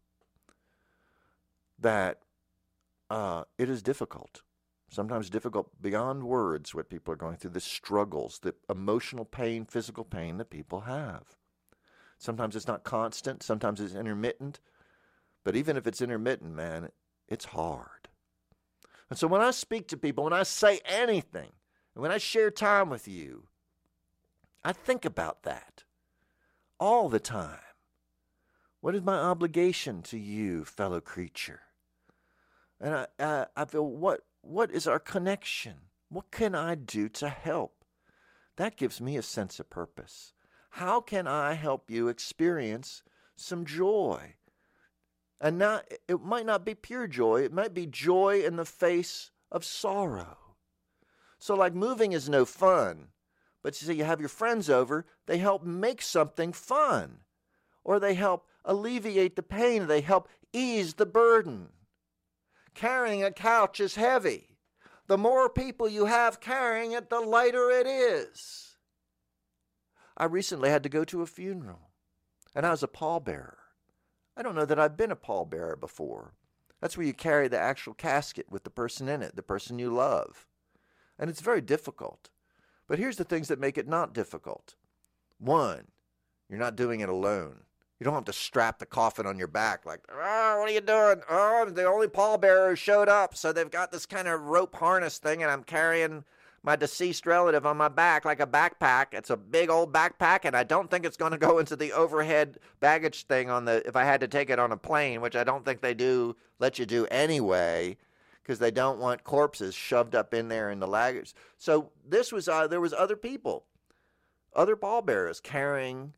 that uh, it is difficult, sometimes difficult beyond words what people are going through, the struggles, the emotional pain, physical pain that people have. Sometimes it's not constant, sometimes it's intermittent, but even if it's intermittent, man, it's hard. And so when I speak to people, when I say anything, and when I share time with you, I think about that. All the time. What is my obligation to you, fellow creature? And I, I, I feel, what, what is our connection? What can I do to help? That gives me a sense of purpose. How can I help you experience some joy? And not, it might not be pure joy. It might be joy in the face of sorrow. So like moving is no fun. But you see, you have your friends over, they help make something fun. Or they help alleviate the pain, they help ease the burden. Carrying a couch is heavy. The more people you have carrying it, the lighter it is. I recently had to go to a funeral, and I was a pallbearer. I don't know that I've been a pallbearer before. That's where you carry the actual casket with the person in it, the person you love. And it's very difficult. But here's the things that make it not difficult. One, you're not doing it alone. You don't have to strap the coffin on your back like, oh, what are you doing? Oh, the only pallbearer showed up, so they've got this kind of rope harness thing, and I'm carrying my deceased relative on my back like a backpack. It's a big old backpack, and I don't think it's going to go into the overhead baggage thing on the if I had to take it on a plane, which I don't think they do let you do anyway, because they don't want corpses shoved up in there in the luggage. So this was uh, there was other people, other pallbearers carrying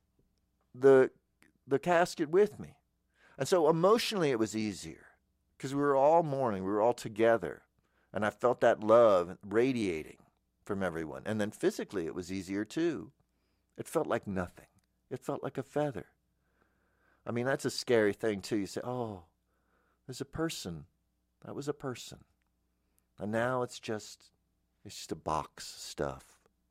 the the casket with me. And so emotionally it was easier because we were all mourning, we were all together. And I felt that love radiating from everyone. And then physically it was easier too. It felt like nothing. It felt like a feather. I mean, that's a scary thing too. You say, oh, there's a person. That was a person. And now it's just, it's just a box of stuff.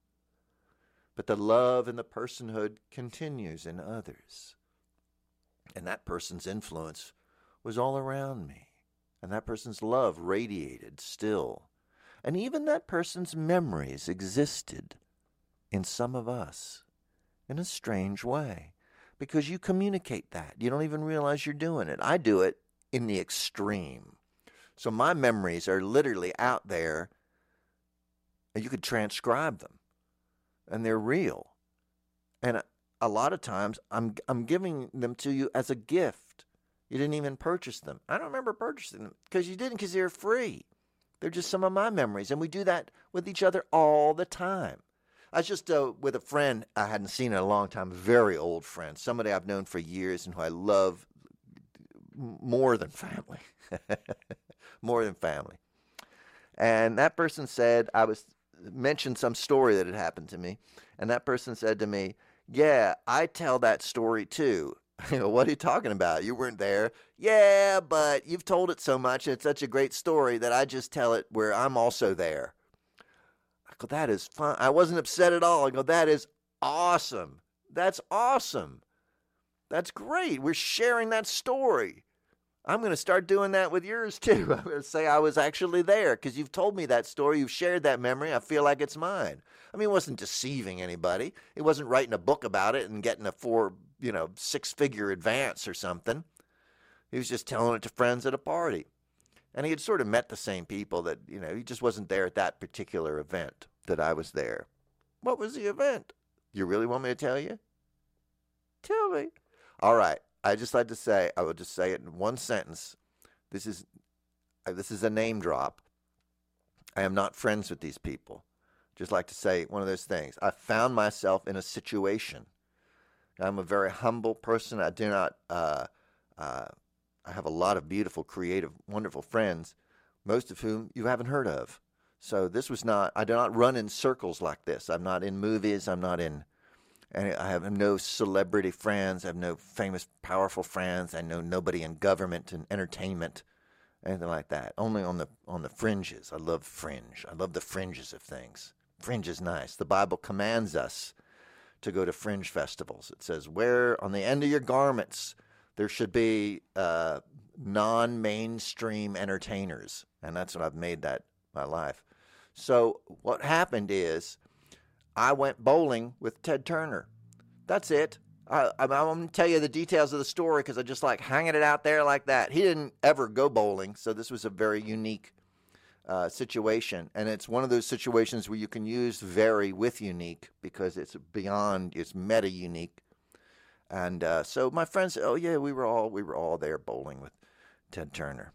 But the love and the personhood continues in others. And that person's influence was all around me. And that person's love radiated still. And even that person's memories existed in some of us in a strange way. Because you communicate that. You don't even realize you're doing it. I do it in the extreme. So my memories are literally out there. And you could transcribe them. And they're real. And a lot of times I'm I'm giving them to you as a gift. You didn't even purchase them. I don't remember purchasing them because you didn't, because they're free. They're just some of my memories. And we do that with each other all the time. I was just uh, with a friend I hadn't seen in a long time, a very old friend, somebody I've known for years and who I love more than family. More than family. And that person said, I was mentioned some story that had happened to me. And that person said to me, yeah, I tell that story too. You know, what are you talking about? You weren't there. Yeah, but you've told it so much. And it's such a great story that I just tell it where I'm also there. I go, that is fun. I wasn't upset at all. I go, that is awesome. That's awesome. That's great. We're sharing that story. I'm going to start doing that with yours too. I'm going to say I was actually there because you've told me that story. You've shared that memory. I feel like it's mine. I mean, it wasn't deceiving anybody. It wasn't writing a book about it and getting a four, you know, six-figure advance or something. He was just telling it to friends at a party. And he had sort of met the same people that, you know, he just wasn't there at that particular event that I was there. What was the event? You really want me to tell you? Tell me. All right. I just like to say, I will just say it in one sentence. This is, this is a name drop. I am not friends with these people. Just like to say one of those things. I found myself in a situation. I'm a very humble person. I do not, uh, uh, I have a lot of beautiful, creative, wonderful friends, most of whom you haven't heard of. So this was not, I do not run in circles like this. I'm not in movies. I'm not in, and I have no celebrity friends. I have no famous, powerful friends. I know nobody in government and entertainment, anything like that. Only on the on the fringes. I love fringe. I love the fringes of things. Fringe is nice. The Bible commands us to go to fringe festivals. It says, wear on the end of your garments, there should be uh, non-mainstream entertainers. And that's what I've made that my life. So what happened is I went bowling with Ted Turner. That's it. I, I'm, I'm going to tell you the details of the story because I just like hanging it out there like that. He didn't ever go bowling, so this was a very unique uh, situation. And it's one of those situations where you can use very with unique because it's beyond, it's meta unique. And uh, so my friend said, oh, yeah, we were all we were all there bowling with Ted Turner.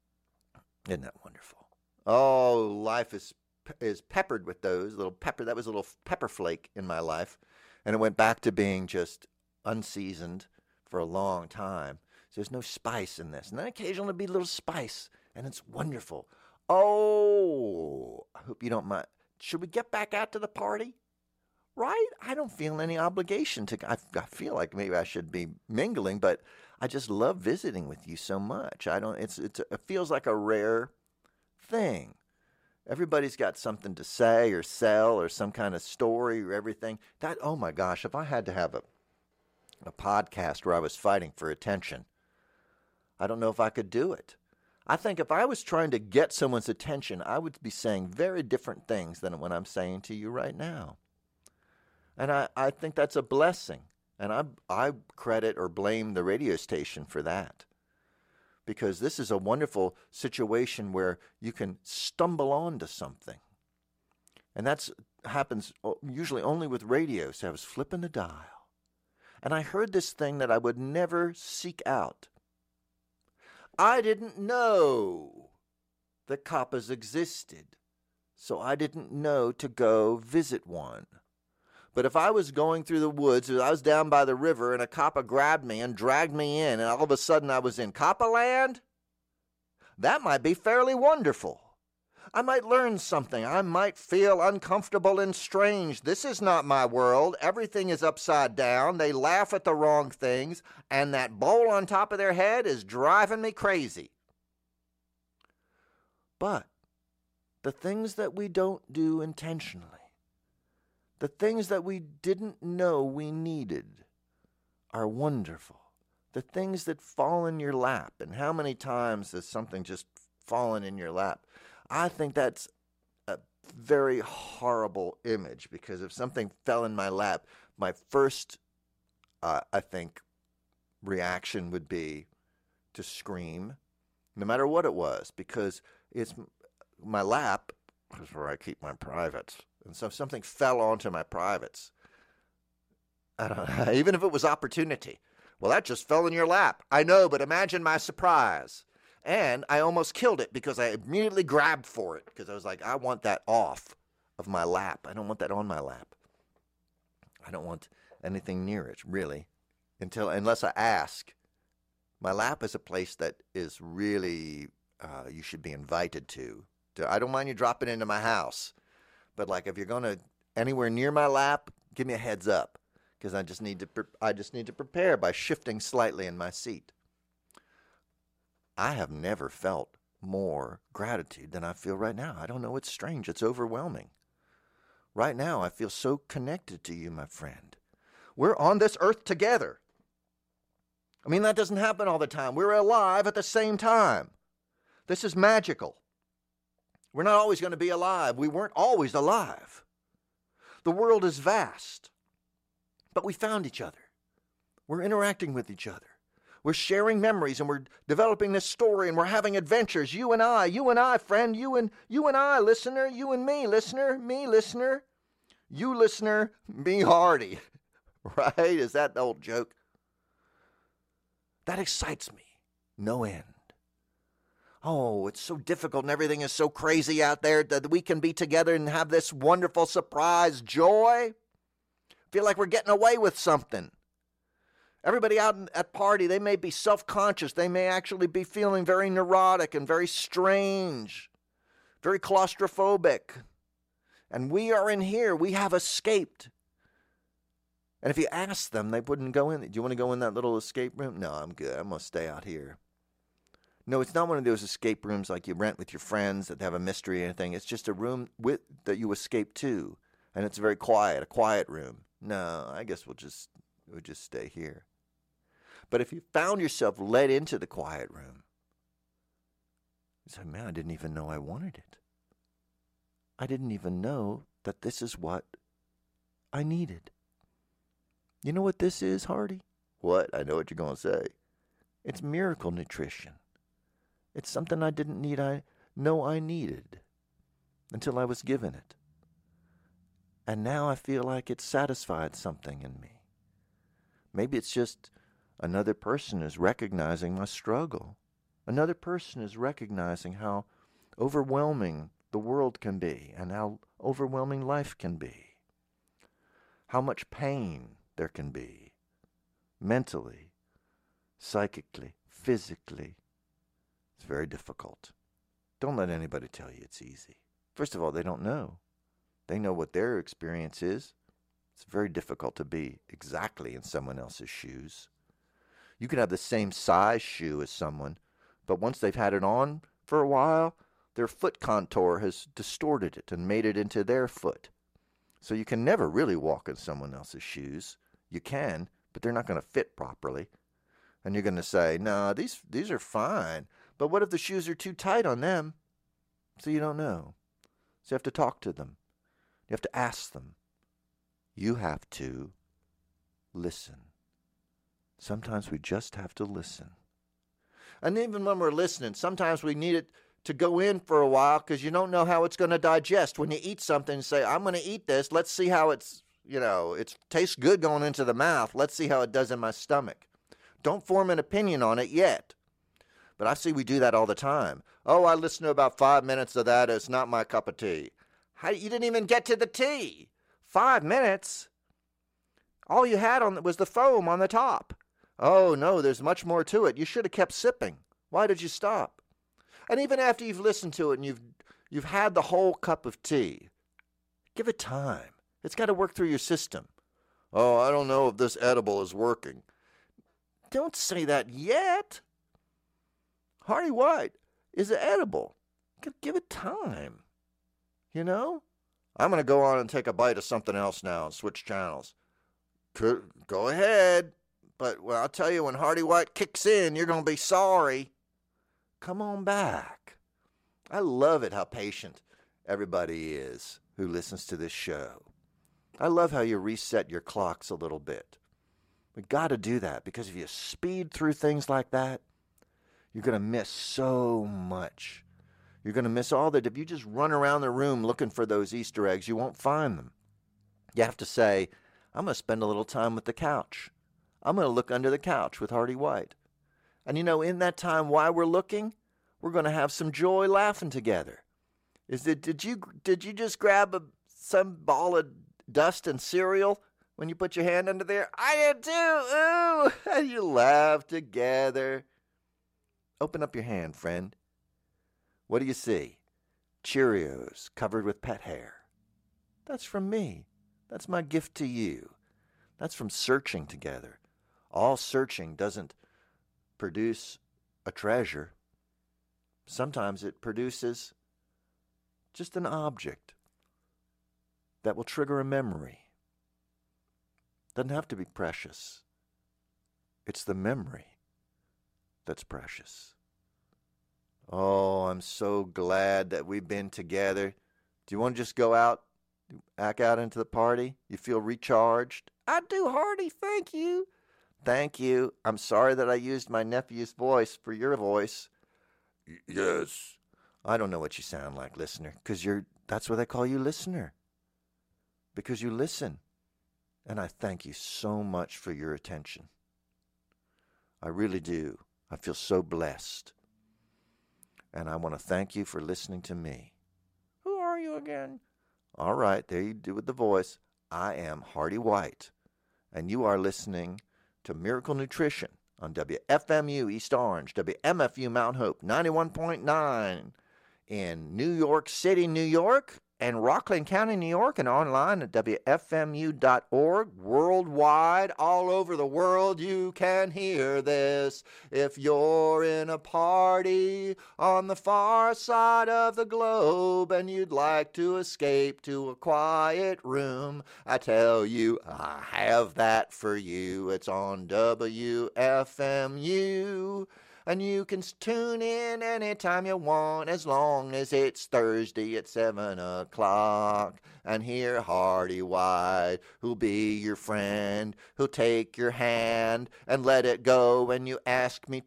Isn't that wonderful? Oh, life is is peppered with those little pepper. That was a little pepper flake in my life, and it went back to being just unseasoned for a long time. So there's no spice in this, and then occasionally there'll be a little spice, and it's wonderful. Oh, I hope you don't mind. Should we get back out to the party? Right? I don't feel any obligation to. I, I feel like maybe I should be mingling, but I just love visiting with you so much. I don't. It's it's. It feels like a rare thing. Everybody's got something to say or sell or some kind of story or everything. That, oh my gosh, if I had to have a, a podcast where I was fighting for attention, I don't know if I could do it. I think if I was trying to get someone's attention, I would be saying very different things than what I'm saying to you right now. And I, I think that's a blessing. And I, I credit or blame the radio station for that. Because this is a wonderful situation where you can stumble onto something. And that happens usually only with radio. So I was flipping the dial. And I heard this thing that I would never seek out. I didn't know that kappas existed, so I didn't know to go visit one. But if I was going through the woods, or I was down by the river, and a kappa grabbed me and dragged me in, and all of a sudden I was in kappa land, that might be fairly wonderful. I might learn something. I might feel uncomfortable and strange. This is not my world. Everything is upside down. They laugh at the wrong things, and that bowl on top of their head is driving me crazy. But the things that we don't do intentionally, the things that we didn't know we needed, are wonderful. The things that fall in your lap, and how many times has something just fallen in your lap? I think that's a very horrible image, because if something fell in my lap, my first, uh, I think, reaction would be to scream, no matter what it was, because it's my lap is where I keep my privates. And so if something fell onto my privates, I don't know, even if it was opportunity, well, that just fell in your lap. I know, but imagine my surprise. And I almost killed it because I immediately grabbed for it, because I was like, I want that off of my lap. I don't want that on my lap. I don't want anything near it, really, until unless I ask. My lap is a place that is really, uh, you should be invited to. to. I don't mind you dropping into my house, but like if you're going to anywhere near my lap, give me a heads up, because I just need to. Pre- I just need to prepare by shifting slightly in my seat. I have never felt more gratitude than I feel right now. I don't know. It's strange. It's overwhelming. Right now, I feel so connected to you, my friend. We're on this earth together. I mean, that doesn't happen all the time. We're alive at the same time. This is magical. We're not always going to be alive. We weren't always alive. The world is vast. But we found each other. We're interacting with each other. We're sharing memories, and we're developing this story, and we're having adventures. You and I, you and I, friend, you and you and I, listener, you and me, listener, me, listener, you, listener, me, Hardy. Right? Is that the old joke? That excites me. No end. Oh, it's so difficult, and everything is so crazy out there that we can be together and have this wonderful surprise joy. Feel like we're getting away with something. Everybody out at party, they may be self-conscious. They may actually be feeling very neurotic and very strange, very claustrophobic. And we are in here. We have escaped. And if you ask them, they wouldn't go in. Do you want to go in that little escape room? No, I'm good. I'm going to stay out here. No, it's not one of those escape rooms like you rent with your friends that have a mystery or anything. It's just a room with that you escape to. And it's very quiet, a quiet room. No, I guess we'll just we'll just stay here. But if you found yourself led into the quiet room, you say, man, I didn't even know I wanted it. I didn't even know that this is what I needed. You know what this is, Hardy? What? I know what you're going to say. It's miracle nutrition. It's something I didn't need, I know I needed until I was given it. And now I feel like it satisfied something in me. Maybe it's just another person is recognizing my struggle. Another person is recognizing how overwhelming the world can be and how overwhelming life can be. How much pain there can be, mentally, psychically, physically. It's very difficult. Don't let anybody tell you it's easy. First of all, they don't know. They know what their experience is. It's very difficult to be exactly in someone else's shoes. You can have the same size shoe as someone, but once they've had it on for a while, Their foot contour has distorted it and made it into their foot. So you can never really walk in someone else's shoes. You can, but they're not going to fit properly. And you're going to say, no, these these are fine. But what if the shoes are too tight on them? So you don't know. So you have to talk to them. You have to ask them. You have to listen. Sometimes we just have to listen. And even when we're listening, sometimes we need it to go in for a while because you don't know how it's going to digest. When you eat something and say, I'm going to eat this, let's see how it's, you know, it tastes good going into the mouth. Let's see how it does in my stomach. Don't form an opinion on it yet. But I see we do that all the time. Oh, I listened to about five minutes of that. It's not my cup of tea. How, you didn't even get to the tea. Five minutes? All you had on was the foam on the top. Oh, no, there's much more to it. You should have kept sipping. Why did you stop? And even after you've listened to it and you've you've had the whole cup of tea, give it time. It's got to work through your system. Oh, I don't know if this edible is working. Don't say that yet. Hardy White is an edible. Give it time. You know? I'm going to go on and take a bite of something else now and switch channels. Could, go ahead. But well, I'll tell you, when Hardy White kicks in, you're going to be sorry. Come on back. I love it how patient everybody is who listens to this show. I love how you reset your clocks a little bit. We got to do that, because if you speed through things like that, you're going to miss so much. You're going to miss all that. If you just run around the room looking for those Easter eggs, you won't find them. You have to say, I'm going to spend a little time with the couch. I'm going to look under the couch with Hardy White. And you know, in that time while we're looking, we're going to have some joy laughing together. Is it, did you did you just grab a, some ball of dust and cereal when you put your hand under there? I did too. Ooh, and you laugh together. Open up your hand, friend. What do you see? Cheerios covered with pet hair. That's from me. That's my gift to you. That's from searching together. All searching doesn't produce a treasure. Sometimes it produces just an object that will trigger a memory. Doesn't have to be precious. It's the memory that's precious. Oh, I'm so glad that we've been together. Do you want to just go out, back out into the party? You feel recharged? I do, Hardy. Thank you. Thank you. I'm sorry that I used my nephew's voice for your voice. Y- yes. I don't know what you sound like, listener, because you're, that's why they call you listener. Because you listen. And I thank you so much for your attention. I really do. I feel so blessed. And I want to thank you for listening to me. Who are you again? All right, there you do with the voice. I am Hardy White, and you are listening to Miracle Nutrition on W F M U East Orange, W M F U Mount Hope, ninety-one point nine in New York City, New York, and Rockland County, New York, and online at W F M U dot org. Worldwide, all over the world, you can hear this. If you're in a party on the far side of the globe and you'd like to escape to a quiet room, I tell you, I have that for you. It's on W F M U. And you can tune in anytime you want, as long as it's Thursday at seven o'clock. And hear Hardy White, who'll be your friend, who'll take your hand and let it go when you ask me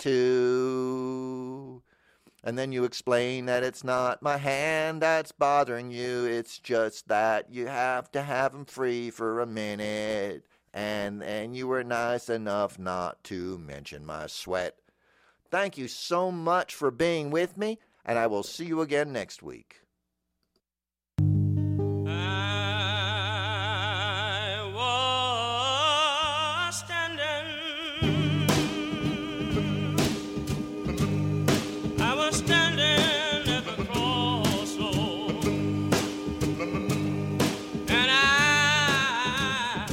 to. And then you explain that it's not my hand that's bothering you, it's just that you have to have them free for a minute. And, and you were nice enough not to mention my sweat. Thank you so much for being with me, and I will see you again next week. I was standing, I was standing at the crossroads, and I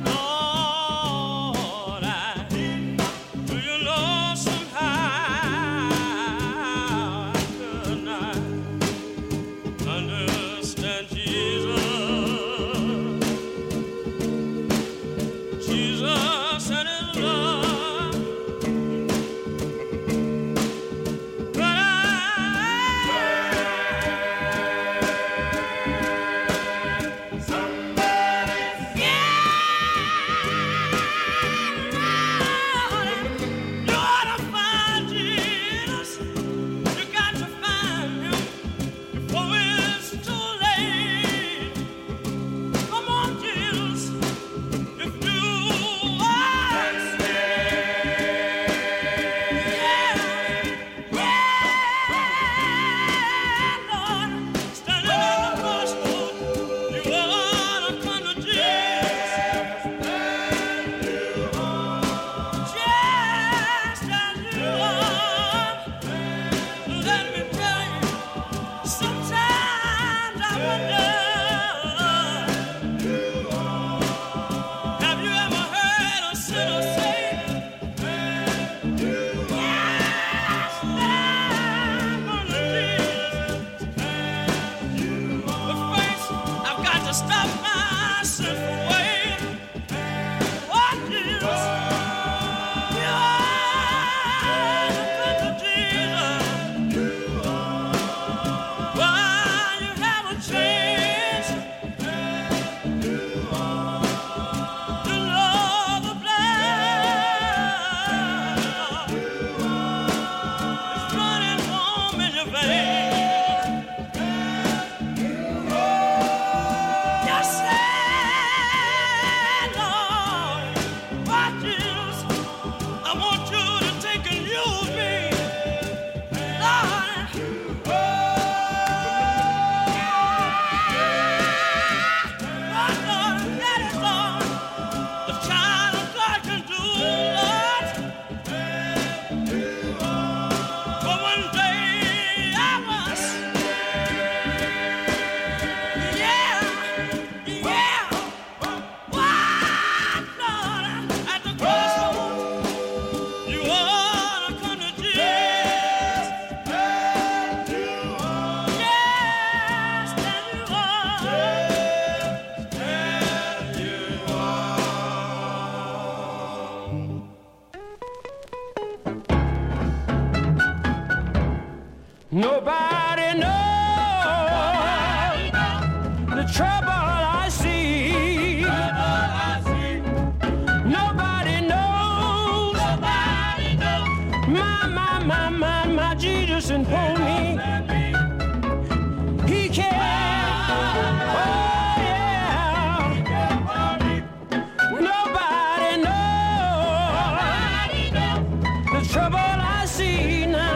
thought I, do you know somehow I could not Nobody knows the trouble I see. Nobody knows. My, my, my, my, my Jesus and for me. He cares. Oh, yeah. Nobody knows the trouble I see now.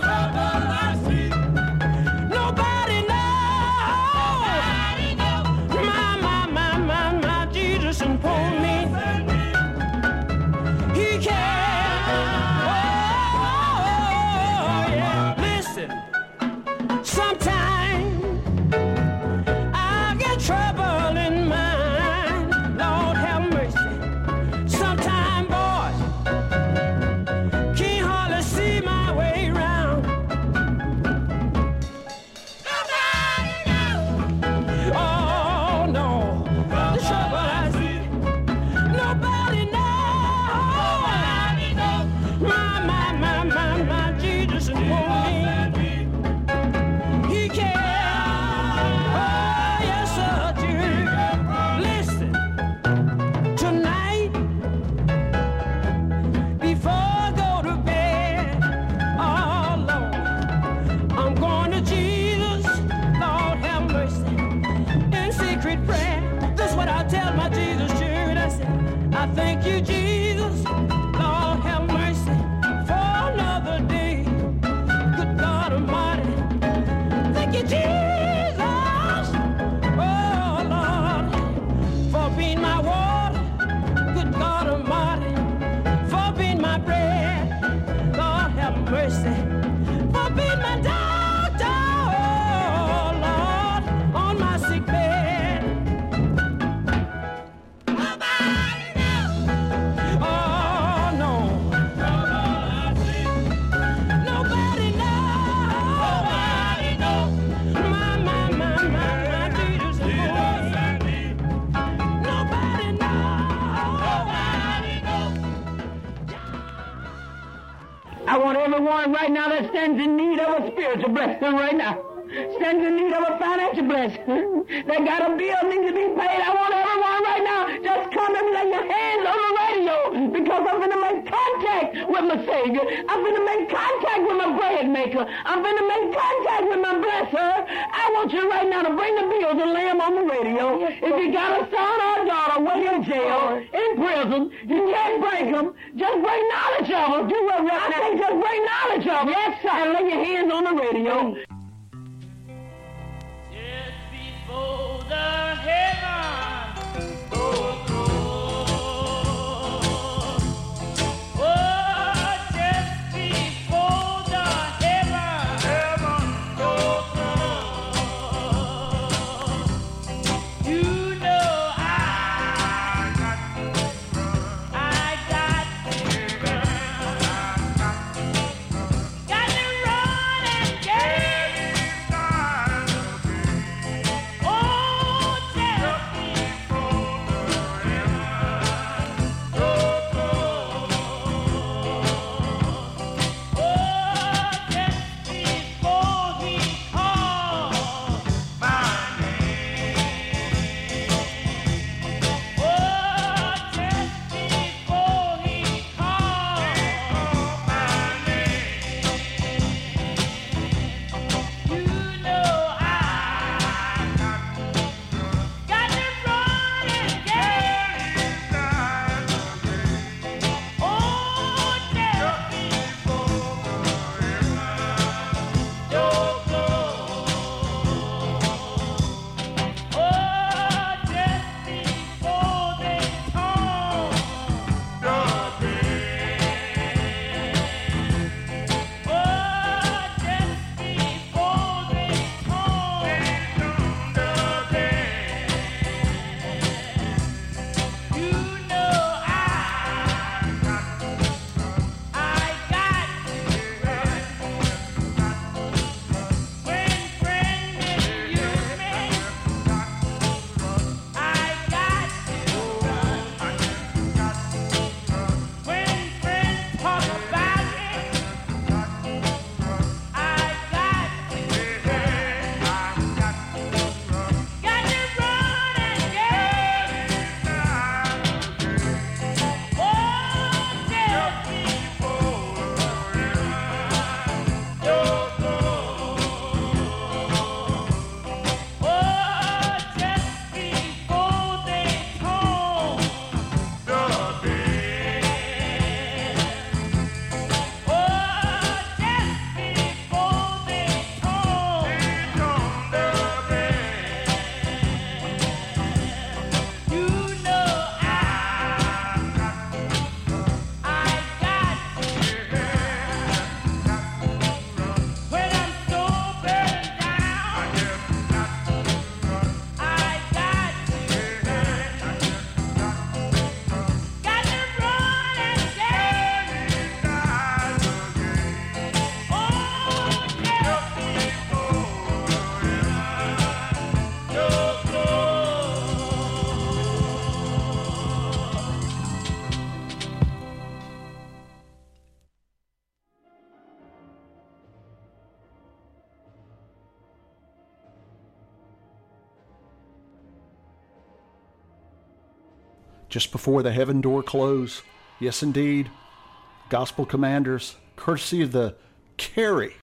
Thank you, Jesus. Lord, have mercy for another day. Good God Almighty. Thank you, Jesus. Oh, Lord, for being my water. Good God Almighty. For being my bread. Lord, have mercy. For being my doctor. Oh, Lord, on my sick bed. I want everyone right now that stands in need of a spiritual blessing right now, stands in need of a financial blessing, that got a bill needs to be paid. I want everyone right now just come and lay your hands on the radio, because I'm going to make contact with my Savior. I'm going to make contact with my bread maker. I'm going to make contact with my blesser. I want you right now to bring the bills and lay them on the radio. If you got a son or a daughter way in jail, in prison, you can't break them. Just bring knowledge of them. Do what right now. I say just bring knowledge of them. Yes, sir. And lay your hands on the radio. Just before the heaven broke, oh, just before the heaven broke, you know I got to run. I got just before the heaven door close. Yes, indeed. Gospel Commanders, courtesy of the Carey